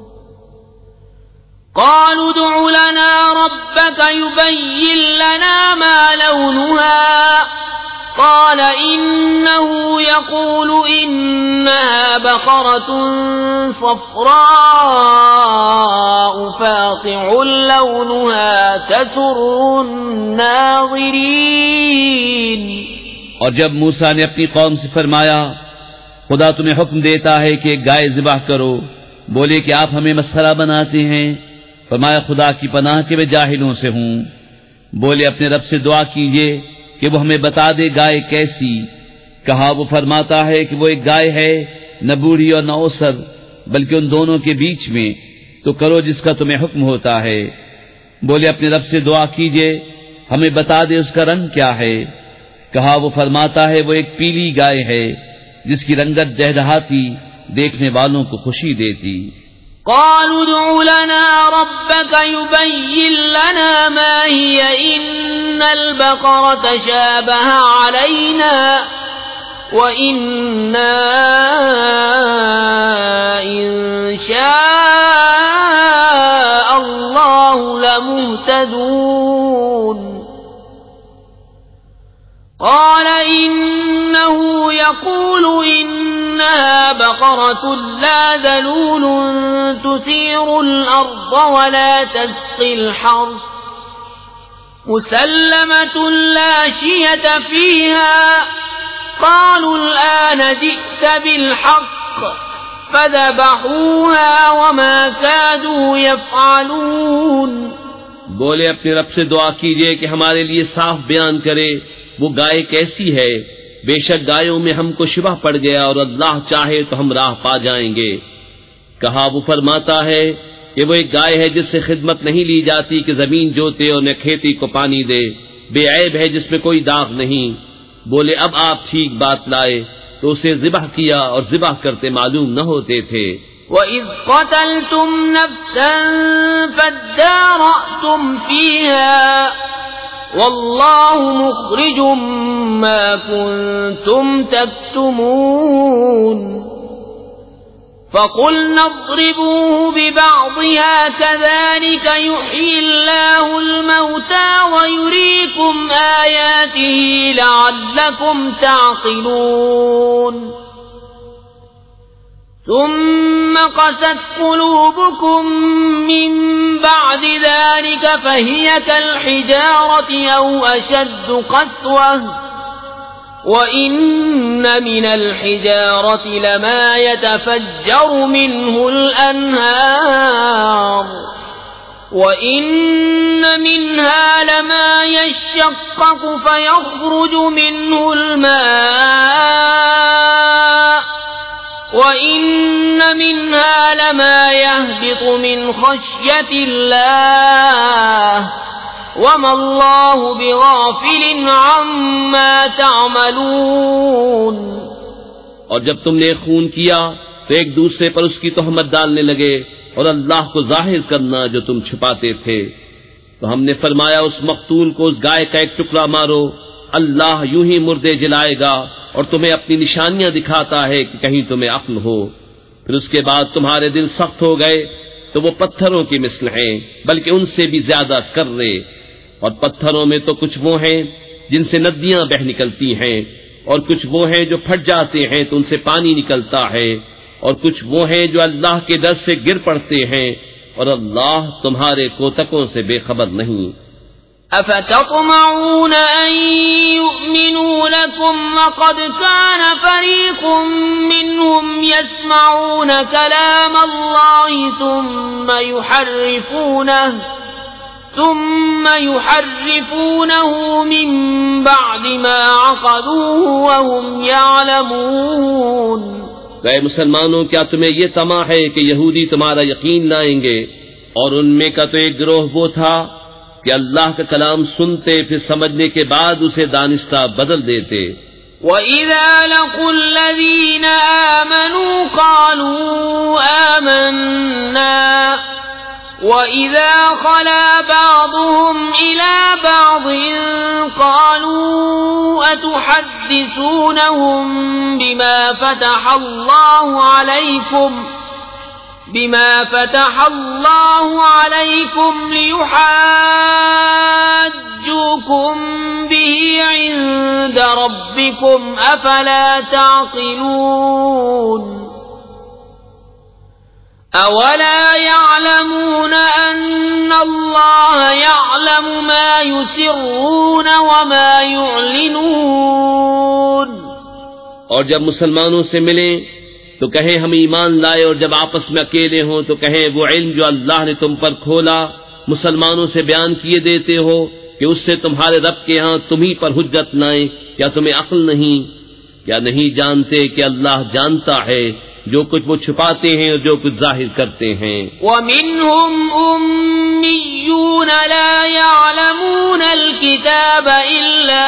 قالوا ادع لنا ربك يبين لنا ما لونها قال إنه يقول إنها بقرة صفراء فاقع لونها تسر الناظرين۔ اور جب موسیٰ نے اپنی قوم سے فرمایا خدا تمہیں حکم دیتا ہے کہ ایک گائے ذبح کرو، بولے کہ آپ ہمیں مسخرہ بناتے ہیں۔ فرمایا خدا کی پناہ کہ میں جاہلوں سے ہوں۔ بولے اپنے رب سے دعا کیجئے کہ وہ ہمیں بتا دے گائے کیسی۔ کہا وہ فرماتا ہے کہ وہ ایک گائے ہے، نہ بوڑھی اور نہ اوسر، بلکہ ان دونوں کے بیچ میں، تو کرو جس کا تمہیں حکم ہوتا ہے۔ بولے اپنے رب سے دعا کیجئے ہمیں بتا دے اس کا رنگ کیا ہے۔ کہا وہ فرماتا ہے وہ ایک پیلی گائے ہے جس کی رنگت دہدہاتی، دیکھنے والوں کو خوشی دیتی۔ قالوا ادع لنا ربك يبين لنا ما هي إن البقرة شابه علينا وإنا إن شاء الله لمهتدون قال إنه يقول إنها بقرة لا ذلول تثير الأرض ولا تسقي الحرث مسلمة لا شية فيها قالوا الآن جئت بالحق فذبحوها وما كادوا يفعلون۔ بولے اپنے رب سے دعا کیجئے کہ ہمارے لیے صاف بیان کرے وہ گائے کیسی ہے، بے شک گایوں میں ہم کو شبہ پڑ گیا اور اللہ چاہے تو ہم راہ پا جائیں گے۔ کہا وہ فرماتا ہے کہ وہ ایک گائے ہے جس سے خدمت نہیں لی جاتی کہ زمین جوتے اور نہ کھیتی کو پانی دے، بے عیب ہے جس میں کوئی داغ نہیں۔ بولے اب آپ ٹھیک بات لائے تو اسے ذبح کیا اور ذبح کرتے معلوم نہ ہوتے تھے۔ وَإِذْ قَتَلْتُمْ نَفْسًا فَادَّارَأْتُمْ فِيهَا وَاللَّهُ مُخْرِجٌ مَا كُنتُمْ تَكْتُمُونَ فَقُلْنَا اضْرِبُوهُ بِبَعْضِهَا كَذَلِكَ يُحْيِي اللَّهُ الْمَوْتَى وَيُرِيكُمْ آيَاتِهِ لَعَلَّكُمْ تَعْقِلُونَ ثم قست قلوبكم من بعد ذلك فهي كالحجارة أو أشد قسوة وإن من الحجارة لما يتفجر منه الأنهار وإن منها لما يشقق فيخرج منه الماء وَإِنَّ مِنْهَا لَمَا يَهْبِطُ مِنْ خَشْيَةِ اللَّهِ وَمَا اللَّهُ بِغَافِلٍ عَمَّا تَعْمَلُونَ۔ اور جب تم نے خون کیا تو ایک دوسرے پر اس کی تہمت ڈالنے لگے اور اللہ کو ظاہر کرنا جو تم چھپاتے تھے، تو ہم نے فرمایا اس مقتول کو اس گائے کا ایک ٹکڑا مارو، اللہ یوں ہی مردے جلائے گا اور تمہیں اپنی نشانیاں دکھاتا ہے کہ کہیں تمہیں عقل ہو۔ پھر اس کے بعد تمہارے دل سخت ہو گئے تو وہ پتھروں کی مثل ہیں بلکہ ان سے بھی زیادہ کرے، اور پتھروں میں تو کچھ وہ ہیں جن سے ندیاں بہ نکلتی ہیں، اور کچھ وہ ہیں جو پھٹ جاتے ہیں تو ان سے پانی نکلتا ہے، اور کچھ وہ ہیں جو اللہ کے ڈر سے گر پڑتے ہیں، اور اللہ تمہارے کوتکوں سے بے خبر نہیں۔ أفتطمعون أن يؤمنوا لكم وقد كان فريق منهم يسمعون كلام الله ثم يحرفونه من بعد ما عقلوه وهم يعلمون۔ اے مسلمانوں، کیا تمہیں یہ طمع ہے کہ یہودی تمہارا یقین لائیں گے؟ اور ان میں کا تو ایک گروہ وہ تھا کہ اللہ کا کلام سنتے پھر سمجھنے کے بعد اسے دانستہ بدل دیتے۔ وَإِذَا لَقُوا الَّذِينَ آمَنُوا قَالُوا آمَنَّا وَإِذَا خَلَا بَعْضُهُمْ إِلَى بَعْضٍ قَالُوا أَتُحَدِّثُونَهُم بِمَا فَتَحَ اللَّهُ عَلَيْكُمْ لِيُحَاجُّوكُم بِهِ عِندَ رَبِّكُمْ أَفَلَا تَعْقِلُونَ أَوَلَا يَعْلَمُونَ أَنَّ اللَّهَ يَعْلَمُ مَا يُسِرُّونَ وَمَا يُعْلِنُونَ۔ اور جب مسلمانوں سے ملیں تو کہیں ہم ایمان لائے، اور جب آپس میں اکیلے ہوں تو کہیں وہ علم جو اللہ نے تم پر کھولا مسلمانوں سے بیان کیے دیتے ہو کہ اس سے تمہارے رب کے ہاں تمہیں پر حجت لائیں، کیا تمہیں عقل نہیں؟ کیا نہیں جانتے کہ اللہ جانتا ہے جو کچھ وہ چھپاتے ہیں اور جو کچھ ظاہر کرتے ہیں۔ وَمِنْهُمْ أُمِّيُّونَ لَا يَعْلَمُونَ الْكِتَابَ إِلَّا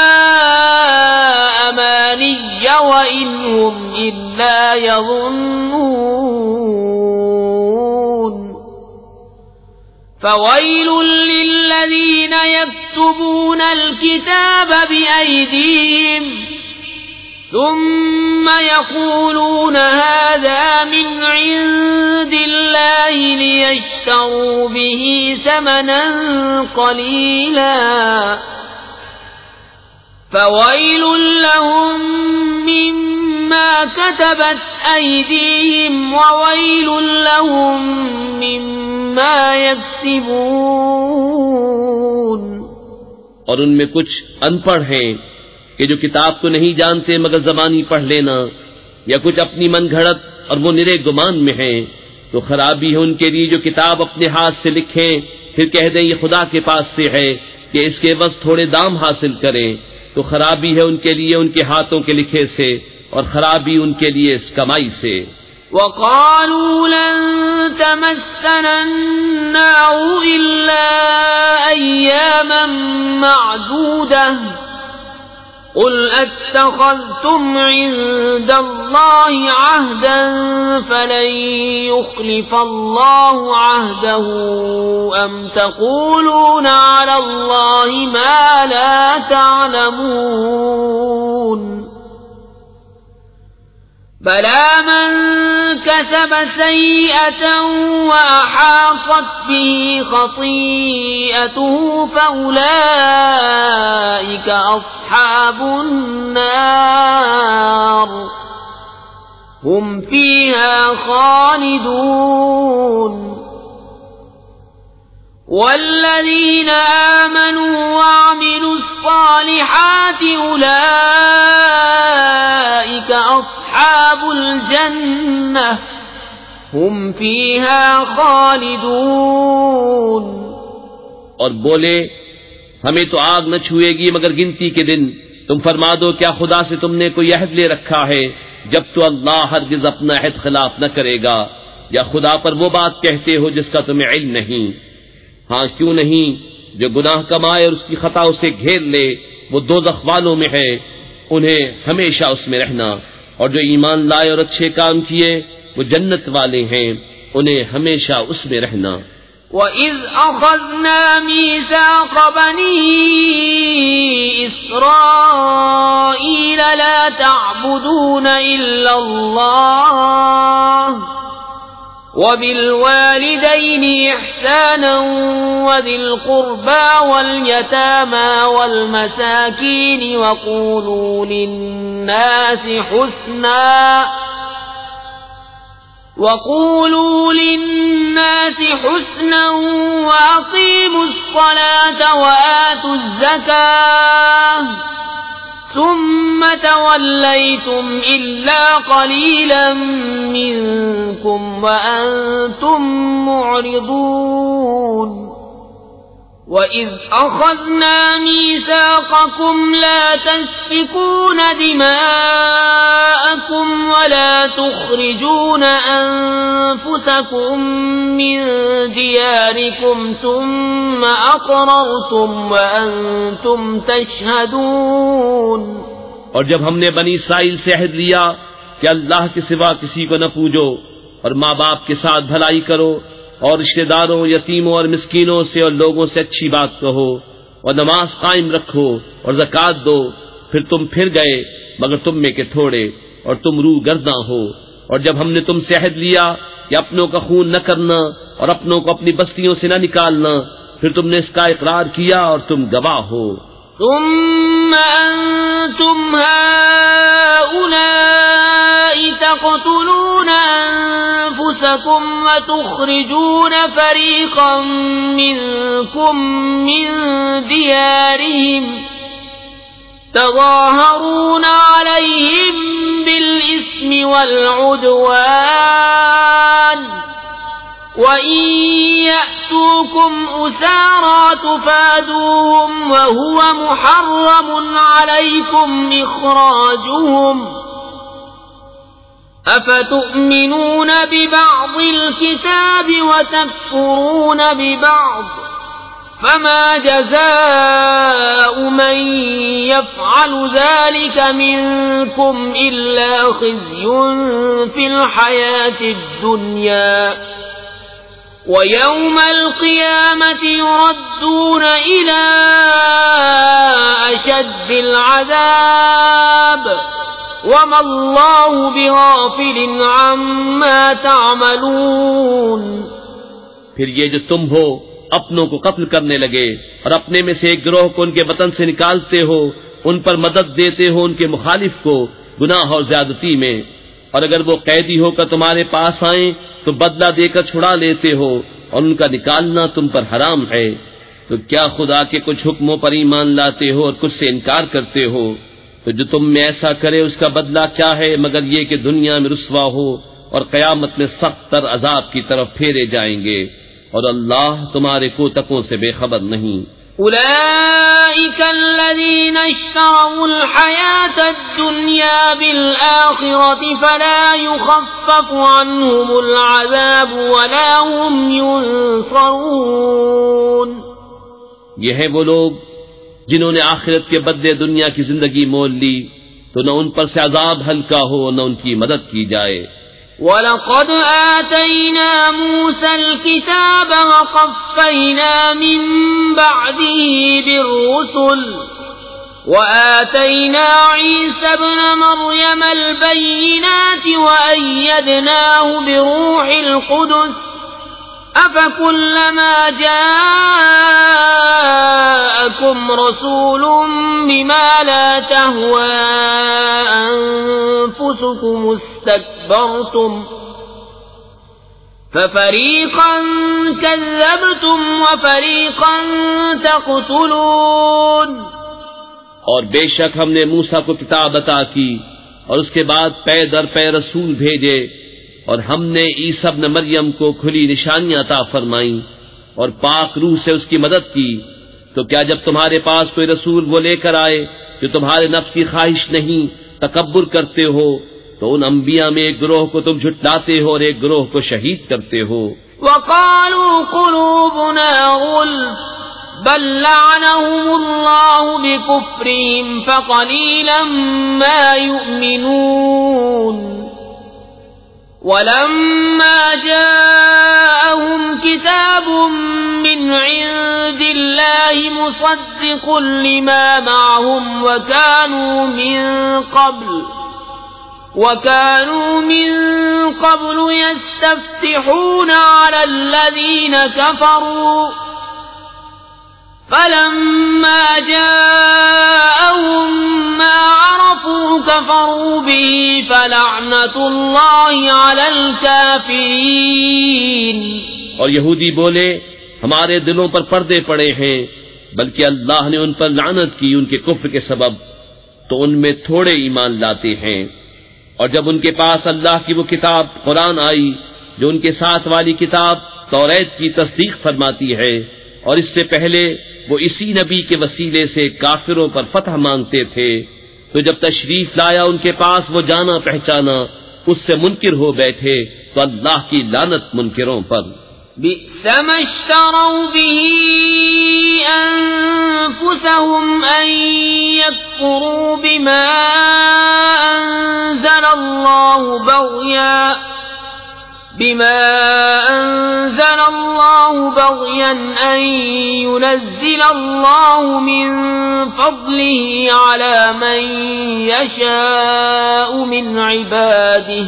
أَمَانِيَّ وَإِنْ هُمْ إِلَّا يَظُنُّونَ فَوَيْلٌ لِّلَّذِينَ يَكْتُبُونَ الْكِتَابَ بِأَيْدِيهِمْ ثم يقولون هذا من عند الله ليشتروا به ثمنا قليلا فويل لهم مما كتبت أيديهم وويل لهم مما يكسبون۔ اور ان میں کچھ ان پڑھ ہیں کہ جو کتاب کو نہیں جانتے مگر زبانی پڑھ لینا، یا کچھ اپنی من گھڑت اور وہ نرے گمان میں ہیں، تو خرابی ہے ان کے لیے جو کتاب اپنے ہاتھ سے لکھیں پھر کہہ دیں یہ خدا کے پاس سے ہے کہ اس کے عوض تھوڑے دام حاصل کریں، تو خرابی ہے ان کے لیے ان کے ہاتھوں کے لکھے سے، اور خرابی ان کے لیے اس کمائی سے۔ وَقَالُوا لَن تَمَسَّنَا النَّارُ إِلَّا أَيَّامًا مَّعْدُودَةً قُلْ أَتَّخَذْتُمْ عِندَ اللَّهِ عَهْدًا فَلَن يُخْلِفَ اللَّهُ عَهْدَهُ أَمْ تَقُولُونَ عَلَى اللَّهِ مَا لَا تَعْلَمُونَ بَلَى مَن كَسَبَ سَيِّئَةً وَأَحَاطَتْ بِهِ خَطِيئَتُهُ فَأُولَئِكَ أَصْحَابُ النَّارِ هُمْ فِيهَا خَالِدُونَ۔ وَالَّذِينَ آمَنُوا وَعَمِلُوا الصَّالِحَاتِ أُولَئِكَ أَصْحَابُ الْجَنَّةِ هُمْ فِيهَا خَالِدُونَ۔ اور بولے ہمیں تو آگ نہ چھوئے گی مگر گنتی کے دن، تم فرما دو کیا خدا سے تم نے کوئی عہد لے رکھا ہے؟ جب تو اللہ ہرگز اپنا عہد خلاف نہ کرے گا، یا خدا پر وہ بات کہتے ہو جس کا تمہیں علم نہیں؟ ہاں کیوں نہیں، جو گناہ کمائے اور اس کی خطا اسے گھیر لے وہ دوزخ والوں میں ہے، انہیں ہمیشہ اس میں رہنا، اور جو ایمان لائے اور اچھے کام کیے وہ جنت والے ہیں، انہیں ہمیشہ اس میں رہنا۔ وَإِذْ أَخَذْنَا مِيثَاقَ بَنِي إِسْرَائِيلَ لَا تَعْبُدُونَ إِلَّا اللَّهَ وَبِالْوَالِدَيْنِ إِحْسَانًا وَذِي الْقُرْبَى وَالْيَتَامَى وَالْمَسَاكِينِ وَقُولُوا لِلنَّاسِ حُسْنًا وَأَقِيمُوا الصَّلَاةَ وَآتُوا الزَّكَاةَ ثُمَّ تَوَلَّيْتُمْ إِلَّا قَلِيلًا مِّنكُمْ وَأَنتُم مُّعْرِضُونَ وَإِذْ أَخَذْنَا مِيثَاقَكُمْ لَا تَسْفِكُونَ دِمَاءَكُمْ ولا تخرجون أنفسكم من دياركم ثم أقررتم وأنتم تشهدون. اور جب ہم نے بنی اسرائیل سے عہد لیا کہ اللہ کے سوا کسی کو نہ پوجو اور ماں باپ کے ساتھ بھلائی کرو اور رشتہ داروں، یتیموں اور مسکینوں سے اور لوگوں سے اچھی بات کہو اور نماز قائم رکھو اور زکوٰۃ دو، پھر تم پھر گئے مگر تم میں کے تھوڑے اور تم روح گرداں ہو. اور جب ہم نے تم سے عہد لیا کہ اپنوں کا خون نہ کرنا اور اپنوں کو اپنی بستیوں سے نہ نکالنا، پھر تم نے اس کا اقرار کیا اور تم گواہ ہو. ثم أنتم هؤلاء تقتلون أنفسكم وتخرجون فريقا منكم من ديارهم تظاهرون عليهم بالإثم والعدوان وَإِن يَأْتُوكُمْ أُسَارَىٰ تُفَادُوهُمْ وَهُوَ مُحَرَّمٌ عَلَيْكُمْ إِخْرَاجُهُمْ أَفَتُؤْمِنُونَ بِبَعْضِ الْكِتَابِ وَتَكْفُرُونَ بِبَعْضٍ فَمَا جَزَاءُ مَن يَفْعَلُ ذَلِكَ مِنكُمْ إِلَّا خِزْيٌ فِي الْحَيَاةِ الدُّنْيَا وَيَوْمَ الْقِيَامَةِ يُرَدُّونَ إِلَىٰ أَشَدِّ الْعَذَابِ وَمَا اللَّهُ بِغَافِلٍ عَمَّا تَعْمَلُونَ. پھر یہ جو تم ہو اپنوں کو قتل کرنے لگے اور اپنے میں سے ایک گروہ کو ان کے وطن سے نکالتے ہو، ان پر مدد دیتے ہو ان کے مخالف کو گناہ اور زیادتی میں، اور اگر وہ قیدی ہو کر تمہارے پاس آئیں تو بدلہ دے کر چھڑا لیتے ہو اور ان کا نکالنا تم پر حرام ہے، تو کیا خدا کے کچھ حکموں پر ایمان لاتے ہو اور کچھ سے انکار کرتے ہو؟ تو جو تم میں ایسا کرے اس کا بدلہ کیا ہے مگر یہ کہ دنیا میں رسوا ہو اور قیامت میں سخت تر عذاب کی طرف پھیرے جائیں گے، اور اللہ تمہارے کوتکوں سے بے خبر نہیں. أولئك الذين اشتروا الحياة الدنيا بالآخرة فلا يخفف عنهم العذاب ولا هم ينصرون. یہ ہیں وہ لوگ جنہوں نے آخرت کے بدلے دنیا کی زندگی مول لی، تو نہ ان پر سے عذاب ہلکا ہو نہ ان کی مدد کی جائے. وَلَقَدْ آتَيْنَا مُوسَى الْكِتَابَ وَقَفَّيْنَا مِن بَعْدِهِ بِالرُّسُلِ وَآتَيْنَا عِيسَى ابْنَ مَرْيَمَ الْبَيِّنَاتِ وَأَيَّدْنَاهُ بِرُوحِ الْقُدُسِ أَفَكُلَّمَا جَاءَكُمْ رَسُولٌ بِمَا لَا تَهْوَىٰ أَنفُسُكُمُ اسْتَكْبَرْتُمْ فَفَرِيقًا كَذَّبْتُمْ وَفَرِيقًا تَقْتُلُونَ. اور بے شک ہم نے موسیٰ کو کتاب عطا کی اور اس کے بعد پے در پے رسول بھیجے، اور ہم نے عیسیٰ ابن مریم کو کھلی نشانیاں عطا فرمائیں اور پاک روح سے اس کی مدد کی. تو کیا جب تمہارے پاس کوئی رسول وہ لے کر آئے جو تمہارے نفس کی خواہش نہیں تکبر کرتے ہو، تو ان انبیاء میں ایک گروہ کو تم جھٹلاتے ہو اور ایک گروہ کو شہید کرتے ہو. وَقَالُوا قُلُوبُنَا غُلْفٌ بَل لَّعَنَهُمُ اللَّهُ بِكُفْرِهِمْ فَقَلِيلًا مَّا يُؤْمِنُونَ. وَلَمَّا جَاءَهُمْ كِتَابٌ مِّنْ عِندِ اللَّهِ مُصَدِّقٌ لِّمَا مَعَهُمْ وَكَانُوا مِن قَبْلُ يَسْتَفْتِحُونَ عَلَى الَّذِينَ كَفَرُوا فَلَمَّا جَاءَهُم مَّا عَرَفُوا كَفَرُوا بِهِ فَلَعْنَةُ اللَّهِ عَلَى الْكَافِرِينَ. اور یہودی بولے ہمارے دلوں پر پردے پڑے ہیں، بلکہ اللہ نے ان پر لعنت کی ان کے کفر کے سبب، تو ان میں تھوڑے ایمان لاتے ہیں. اور جب ان کے پاس اللہ کی وہ کتاب قرآن آئی جو ان کے ساتھ والی کتاب توریت کی تصدیق فرماتی ہے، اور اس سے پہلے وہ اسی نبی کے وسیلے سے کافروں پر فتح مانگتے تھے، تو جب تشریف لایا ان کے پاس وہ جانا پہچانا اس سے منکر ہو بیٹھے تو اللہ کی لعنت منکروں پر۔ بئس ما اشتروا به أنفسهم أن يكفروا بما أنزل الله بغيا أن ينزل الله من فضله على من يشاء من عباده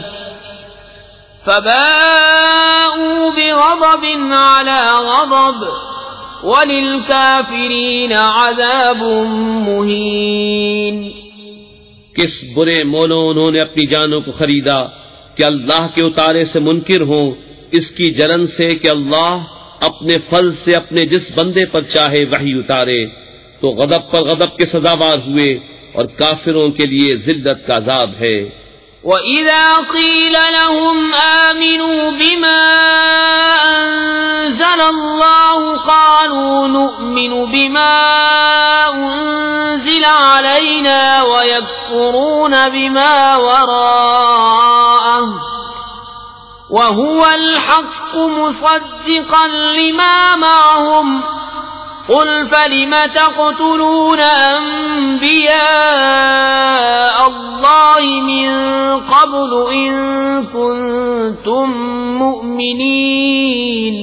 فباءوا بغضب على غضب وَلِلْكَافِرِينَ عَذَابٌ مُهِينٌ۔ کس برے مولوں انہوں نے اپنی جانوں کو خریدا کہ اللہ کے اتارے سے منکر ہوں، اس کی جلن سے کہ اللہ اپنے فضل سے اپنے جس بندے پر چاہے وحی اتارے، تو غضب پر غضب کے سزاوار ہوئے، اور کافروں کے لیے ذلت کا عذاب ہے۔ وَإِذَا قِيلَ لَهُمْ آمِنُوا بِمَا أَنزَلَ اللَّهُ قَالُوا نُؤْمِنُ بِمَا أُنزِلَ عَلَيْنَا وَيَكْفُرُونَ بِمَا وَرَاءَهُ وَهُوَ الْحَقُّ مُصَدِّقًا لِمَا مَعَهُمْ قُلْ فَلِمَ تَقْتُلُونَ أَنبِيَاءَ اللَّهِ مِن قَبْلُ إِن كُنتُم مُّؤْمِنِينَ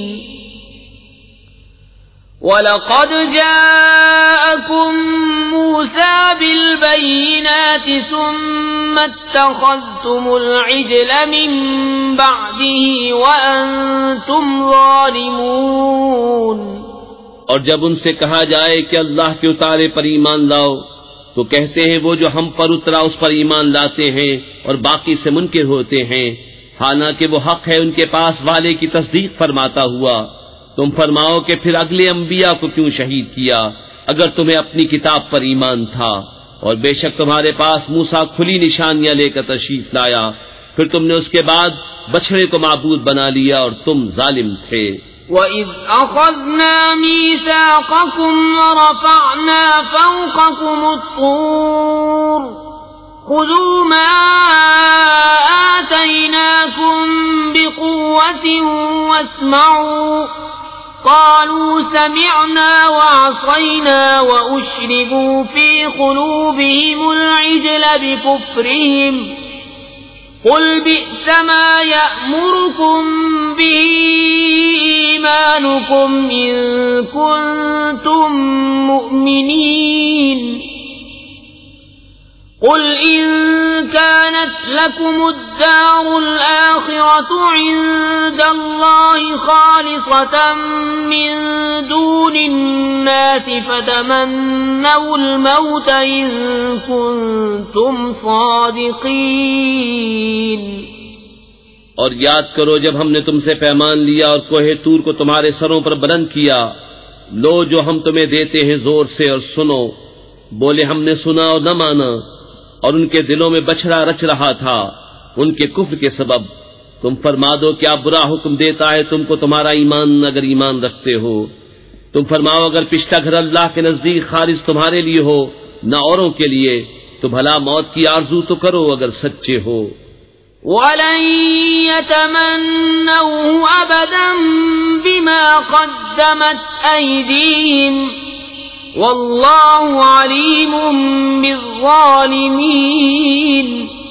وَلَقَدْ جَاءَكُم مُّوسَىٰ بِالْبَيِّنَاتِ ثُمَّ اتَّخَذْتُمُ الْعِجْلَ مِن بَعْدِهِ وَأَنتُمْ ظَالِمُونَ۔ اور جب ان سے کہا جائے کہ اللہ کے اتارے پر ایمان لاؤ تو کہتے ہیں وہ جو ہم پر اترا اس پر ایمان لاتے ہیں اور باقی سے منکر ہوتے ہیں، حالانکہ وہ حق ہے ان کے پاس والے کی تصدیق فرماتا ہوا۔ تم فرماؤ کہ پھر اگلے انبیاء کو کیوں شہید کیا اگر تمہیں اپنی کتاب پر ایمان تھا، اور بے شک تمہارے پاس موسیٰ کھلی نشانیاں لے کر تشریف لایا، پھر تم نے اس کے بعد بچڑے کو معبود بنا لیا اور تم ظالم تھے۔ وَإِذْ أَخَذْنَا مِيثَاقَكُمْ وَرَفَعْنَا فَوْقَكُمُ الطُّورَ خُذُوا مَا آتَيْنَاكُمْ بِقُوَّةٍ وَاسْمَعُوا قَالُوا سَمِعْنَا وَعَصَيْنَا وَأُشْرِبُوا فِي قُلُوبِهِمُ الْعِجْلَ بِكُفْرِهِمْ قُلْ بِئْسَ مَا يَأْمُرُكُمْ بِهِ إِيمَانُكُمْ إِن كُنتُم مُّؤْمِنِينَ قُلْ إِن كَانَتْ لَكُمُ الدَّارُ الْآخِرَةُ عِندَ اللَّهِ خَالِصَةً مِّن دُونِ النَّاسِ فَتَمَنَّوُا الْمَوْتَ إِن كُنتُمْ صَادِقِينَ۔ اور یاد کرو جب ہم نے تم سے پیمان لیا اور کوہ طور کو تمہارے سروں پر بلند کیا، لو جو ہم تمہیں دیتے ہیں زور سے اور سنو۔ بولے ہم نے سنا اور نہ مانا، اور ان کے دلوں میں بچھڑا رچ رہا تھا ان کے کفر کے سبب۔ تم فرما دو کیا برا حکم دیتا ہے تم کو تمہارا ایمان اگر ایمان رکھتے ہو۔ تم فرماؤ اگر پچھلا گھر اللہ کے نزدیک خالص تمہارے لیے ہو نہ اوروں کے لیے، تو بھلا موت کی آرزو تو کرو اگر سچے ہو۔ وَلَن يَتَمَنَّوْهُ أَبَدًا بِمَا قَدَّمَتْ أَيْدِيهِمْ وَاللَّهُ عَلِيمٌ بِالظَّالِمِينَ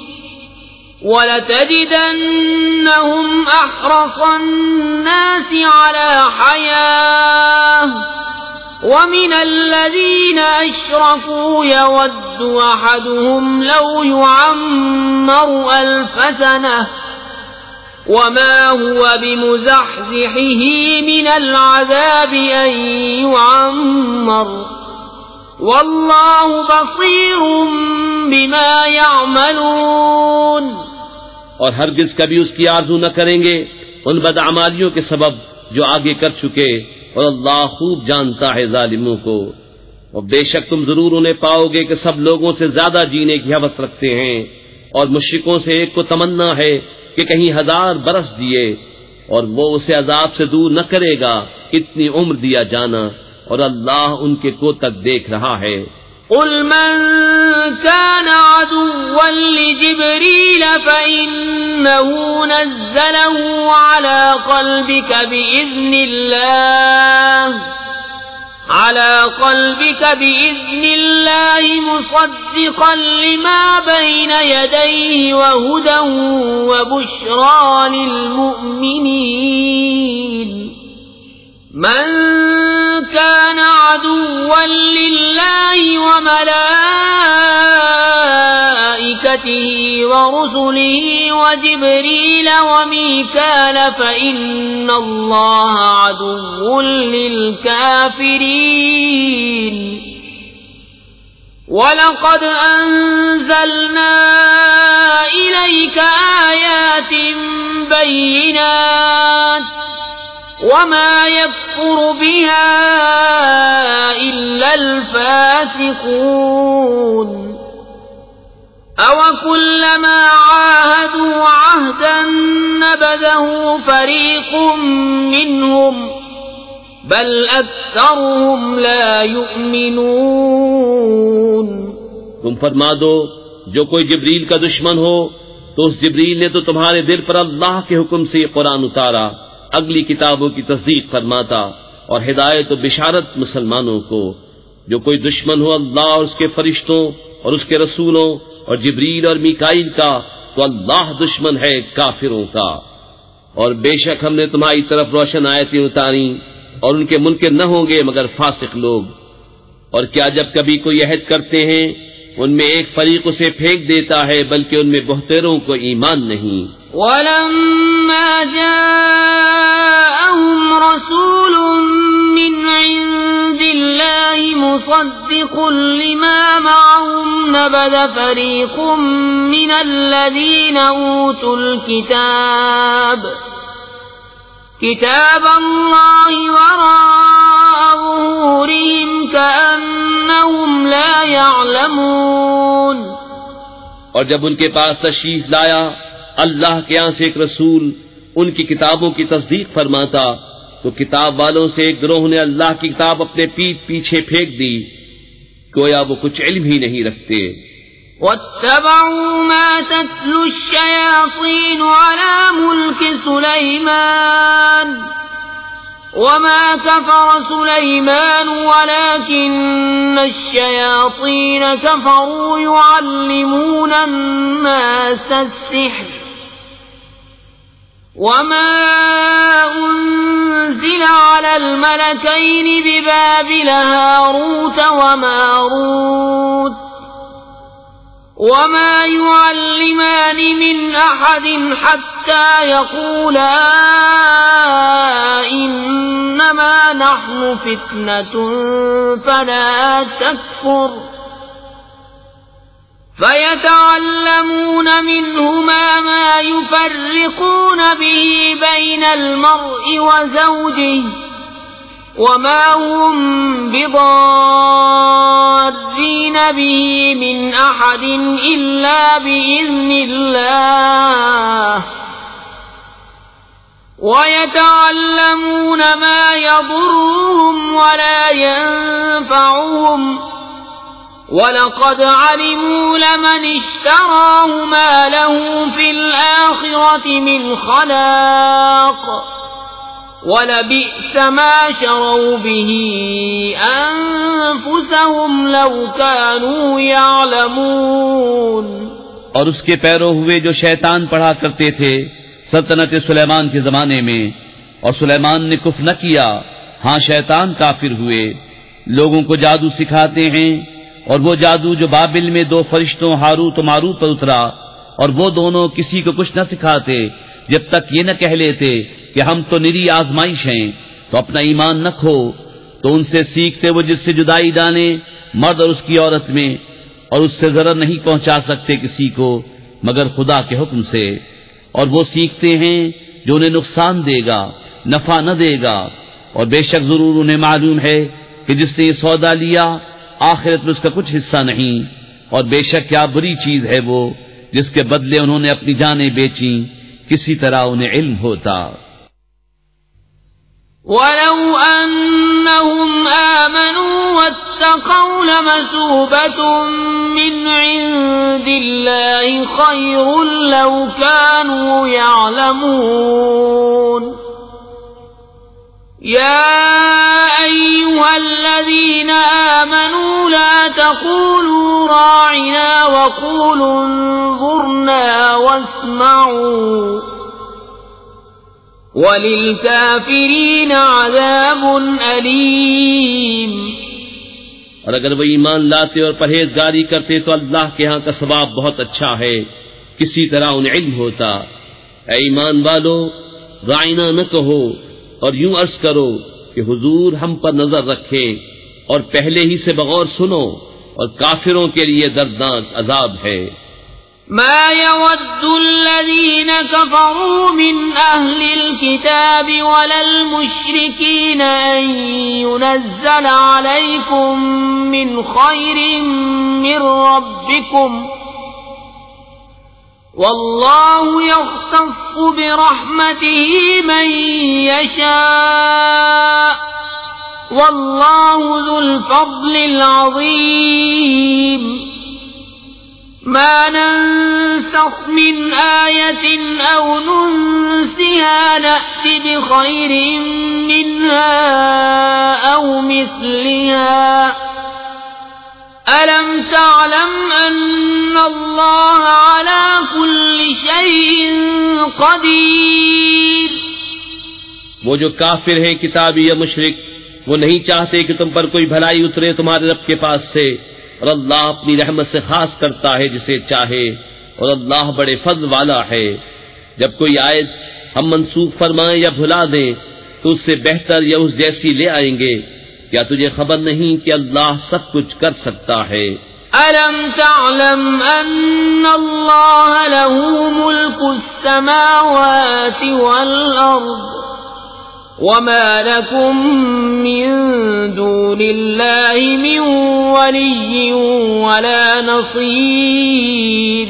وَلَتَجِدَنَّهُمْ أَحْرَصَ النَّاسِ عَلَى حَيَاةٍ وَمِنَ الَّذِينَ أَشْرَكُوا يَوَدُّ أَحَدُهُمْ لَوْ يُعَمَّرُ أَلْفَ سَنَةٍ وَمَا هُوَ بِمُزَحْزِحِهِ مِنَ الْعَذَابِ أَن يُعَمَّرَ وَاللَّهُ بَصِيرٌ بِمَا يَعْمَلُونَ۔ اور ہرگز کبھی اس کی آرزو نہ کریں گے ان بدعمالیوں کے سبب جو آگے کر چکے، اور اللہ خوب جانتا ہے ظالموں کو۔ اور بے شک تم ضرور انہیں پاؤ گے کہ سب لوگوں سے زیادہ جینے کی ہوس رکھتے ہیں، اور مشرکوں سے ایک کو تمنا ہے کہ کہیں 1000 برس دیے، اور وہ اسے عذاب سے دور نہ کرے گا کتنی عمر دیا جانا، اور اللہ ان کے کو تک دیکھ رہا ہے۔ قُلْ مَن كَانَ عَدُوًّا لِجِبْرِيلَ فَإِنَّ إنه نزله على قلبك بإذن الله مصدقا لما بين يديه وهدى وبشرى للمؤمنين من كان عدوا لله وملائكته ورسله وجبريل وميكال فإن الله عدو للكافرين وَلَقَدْ أَنزَلْنَا إِلَيْكَ آيَاتٍ بَيِّنَاتٍ وَمَا يَكْفُرُ بِهَا إِلَّا الْفَاسِقُونَ أَوَكُلَّمَا عَاهَدُوا عَهْدًا نَبَذَهُ فَرِيقٌ مِّنْهُمْ بل اکثرهم لا یؤمنون۔ تم فرما دو جو کوئی جبریل کا دشمن ہو تو اس جبریل نے تو تمہارے دل پر اللہ کے حکم سے یہ قرآن اتارا اگلی کتابوں کی تصدیق فرماتا اور ہدایت و بشارت مسلمانوں کو۔ جو کوئی دشمن ہو اللہ اور اس کے فرشتوں اور اس کے رسولوں اور جبریل اور میکائیل کا تو اللہ دشمن ہے کافروں کا۔ اور بے شک ہم نے تمہاری طرف روشن آیتیں اتاری اور ان کے منکر نہ ہوں گے مگر فاسق لوگ۔ اور کیا جب کبھی کوئی عہد کرتے ہیں ان میں ایک فریق اسے پھینک دیتا ہے بلکہ ان میں بہتروں کو ایمان نہیں۔ وَلَمَّا جَاءَهُمْ رَسُولٌ مِّنْ عِندِ اللَّهِ مُصَدِّقٌ لِّمَا مَعَهُمْ نَبَذَ فَرِيقٌ مِّنَ الَّذِينَ أُوتُوا كتاب الله وراء ظهورهم كأنهم لا يعلمون۔ اور جب ان کے پاس تشریف لایا اللہ کے یہاں سے ایک رسول ان کی کتابوں کی تصدیق فرماتا تو کتاب والوں سے ایک گروہ نے اللہ کی کتاب اپنے پیٹھ پیچھے پھینک دی گویا وہ کچھ علم ہی نہیں رکھتے۔ واتبعوا ما تتلو الشياطين على ملك سليمان وما كفر سليمان ولكن الشياطين كفروا يعلمون الناس السحر وما أنزل على الملكين ببابل هاروت وماروت وما يعلمان من أحد حتى يقولا إنما نحن فتنة فلا تكفر فيتعلمون منهما ما يفرقون به بين المرء وزوجه وما هم بضارين به من أحد إلا بإذن الله ويتعلمون ما يضرهم ولا ينفعهم وَلَقَدْ عَلِمُوا لَمَنِ اشْتَرَاهُ مَا لَهُ فِي الْآخِرَةِ مِنْ خَلَاقٍ وَلَبِئْسَ مَا شَرَوْا بِهِ أَنفُسَهُمْ لَوْ كَانُوا يَعْلَمُونَ۔ اور اس کے پیرو ہوئے جو شیطان پڑھا کرتے تھے سلطنت سلیمان کے زمانے میں، اور سلیمان نے کفر نہ کیا، ہاں شیطان کافر ہوئے، لوگوں کو جادو سکھاتے ہیں، اور وہ جادو جو بابل میں دو فرشتوں ہاروت و ماروت پر اترا، اور وہ دونوں کسی کو کچھ نہ سکھاتے جب تک یہ نہ کہہ لیتے کہ ہم تو نری آزمائش ہیں، تو اپنا ایمان نہ کھو، تو ان سے سیکھتے وہ جس سے جدائی ڈالے مرد اور اس کی عورت میں، اور اس سے ضرر نہیں پہنچا سکتے کسی کو مگر خدا کے حکم سے، اور وہ سیکھتے ہیں جو انہیں نقصان دے گا نفع نہ دے گا، اور بے شک ضرور انہیں معلوم ہے کہ جس نے یہ سودا لیا آخرت میں اس کا کچھ حصہ نہیں، اور بے شک کیا بری چیز ہے وہ جس کے بدلے انہوں نے اپنی جانیں بیچیں، کسی طرح انہیں علم ہوتا۔ وَلَوْ أَنَّهُمْ آمَنُوا اتقوا لمثوبة من عند الله خير لو كانوا يعلمون يا أيها الذين آمنوا لا تقولوا راعنا وقولوا انظرنا واسمعوا وَلِلْكَافِرِينَ عَذَابٌ أَلِيمٌ۔ اور اگر وہ ایمان لاتے اور پرہیزگاری کرتے تو اللہ کے ہاں کا ثواب بہت اچھا ہے، کسی طرح انہیں علم ہوتا۔ اے ایمان والو، رائنا نہ کہو اور یوں عرض کرو کہ حضور ہم پر نظر رکھے، اور پہلے ہی سے بغور سنو، اور کافروں کے لیے دردناک عذاب ہے۔ ما يود الذين كفروا من أهل الكتاب ولا المشركين أن ينزل عليكم من خير من ربكم والله يختص برحمته من يشاء والله ذو الفضل العظيم۔ ما ننسخ من آية أو ننسها نأت بخير منها أو مثلها ألم تعلم أن الله على كل شيء قدير۔ وہ جو کافر ہیں کتابی یا مشرک، وہ نہیں چاہتے کہ تم پر کوئی بھلائی اترے تمہارے رب کے پاس سے، اور اللہ اپنی رحمت سے خاص کرتا ہے جسے چاہے، اور اللہ بڑے فضل والا ہے۔ جب کوئی آیت ہم منسوخ فرمائیں یا بھلا دیں تو اس سے بہتر یا اس جیسی لے آئیں گے۔ کیا تجھے خبر نہیں کہ اللہ سب کچھ کر سکتا ہے؟ أَلَمْ تَعْلَمْ أَنَّ اللَّهَ لَهُ مُلْكُ السَّمَاوَاتِ وَالْأَرْضِ وَمَا لَكُم مِّن دُونِ اللَّهِ مِن وَلِيٍّ وَلَا نَصِيرٍ۔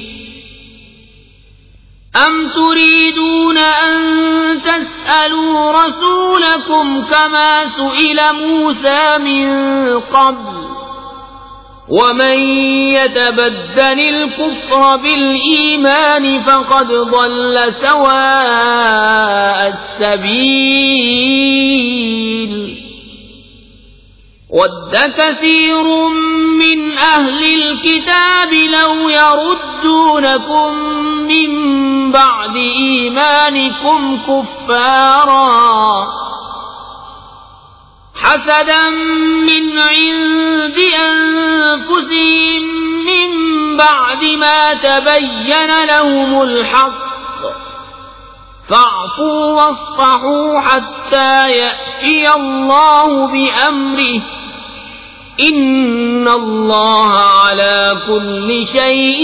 أَمْ تُرِيدُونَ أَن تَسْأَلُوا رَسُولَكُمْ كَمَا سُئِلَ مُوسَى مِن قَبْلُ وَمَن يَتَبَدَّلِ الْكُفْرَ بِالْإِيمَانِ فَقَدْ ضَلَّ سَوَاءَ السَّبِيلِ۔ وَدَّ كَثِيرٌ مِّنْ أَهْلِ الْكِتَابِ لَوْ يَرُدُّونَكُم مِّن بَعْدِ إِيمَانِكُمْ كُفَّارًا حسدا من عند أنفسهم من بعد ما تبين لهم الحق فاعفوا واصفحوا حتى يأتي الله بأمره إن الله على كل شيء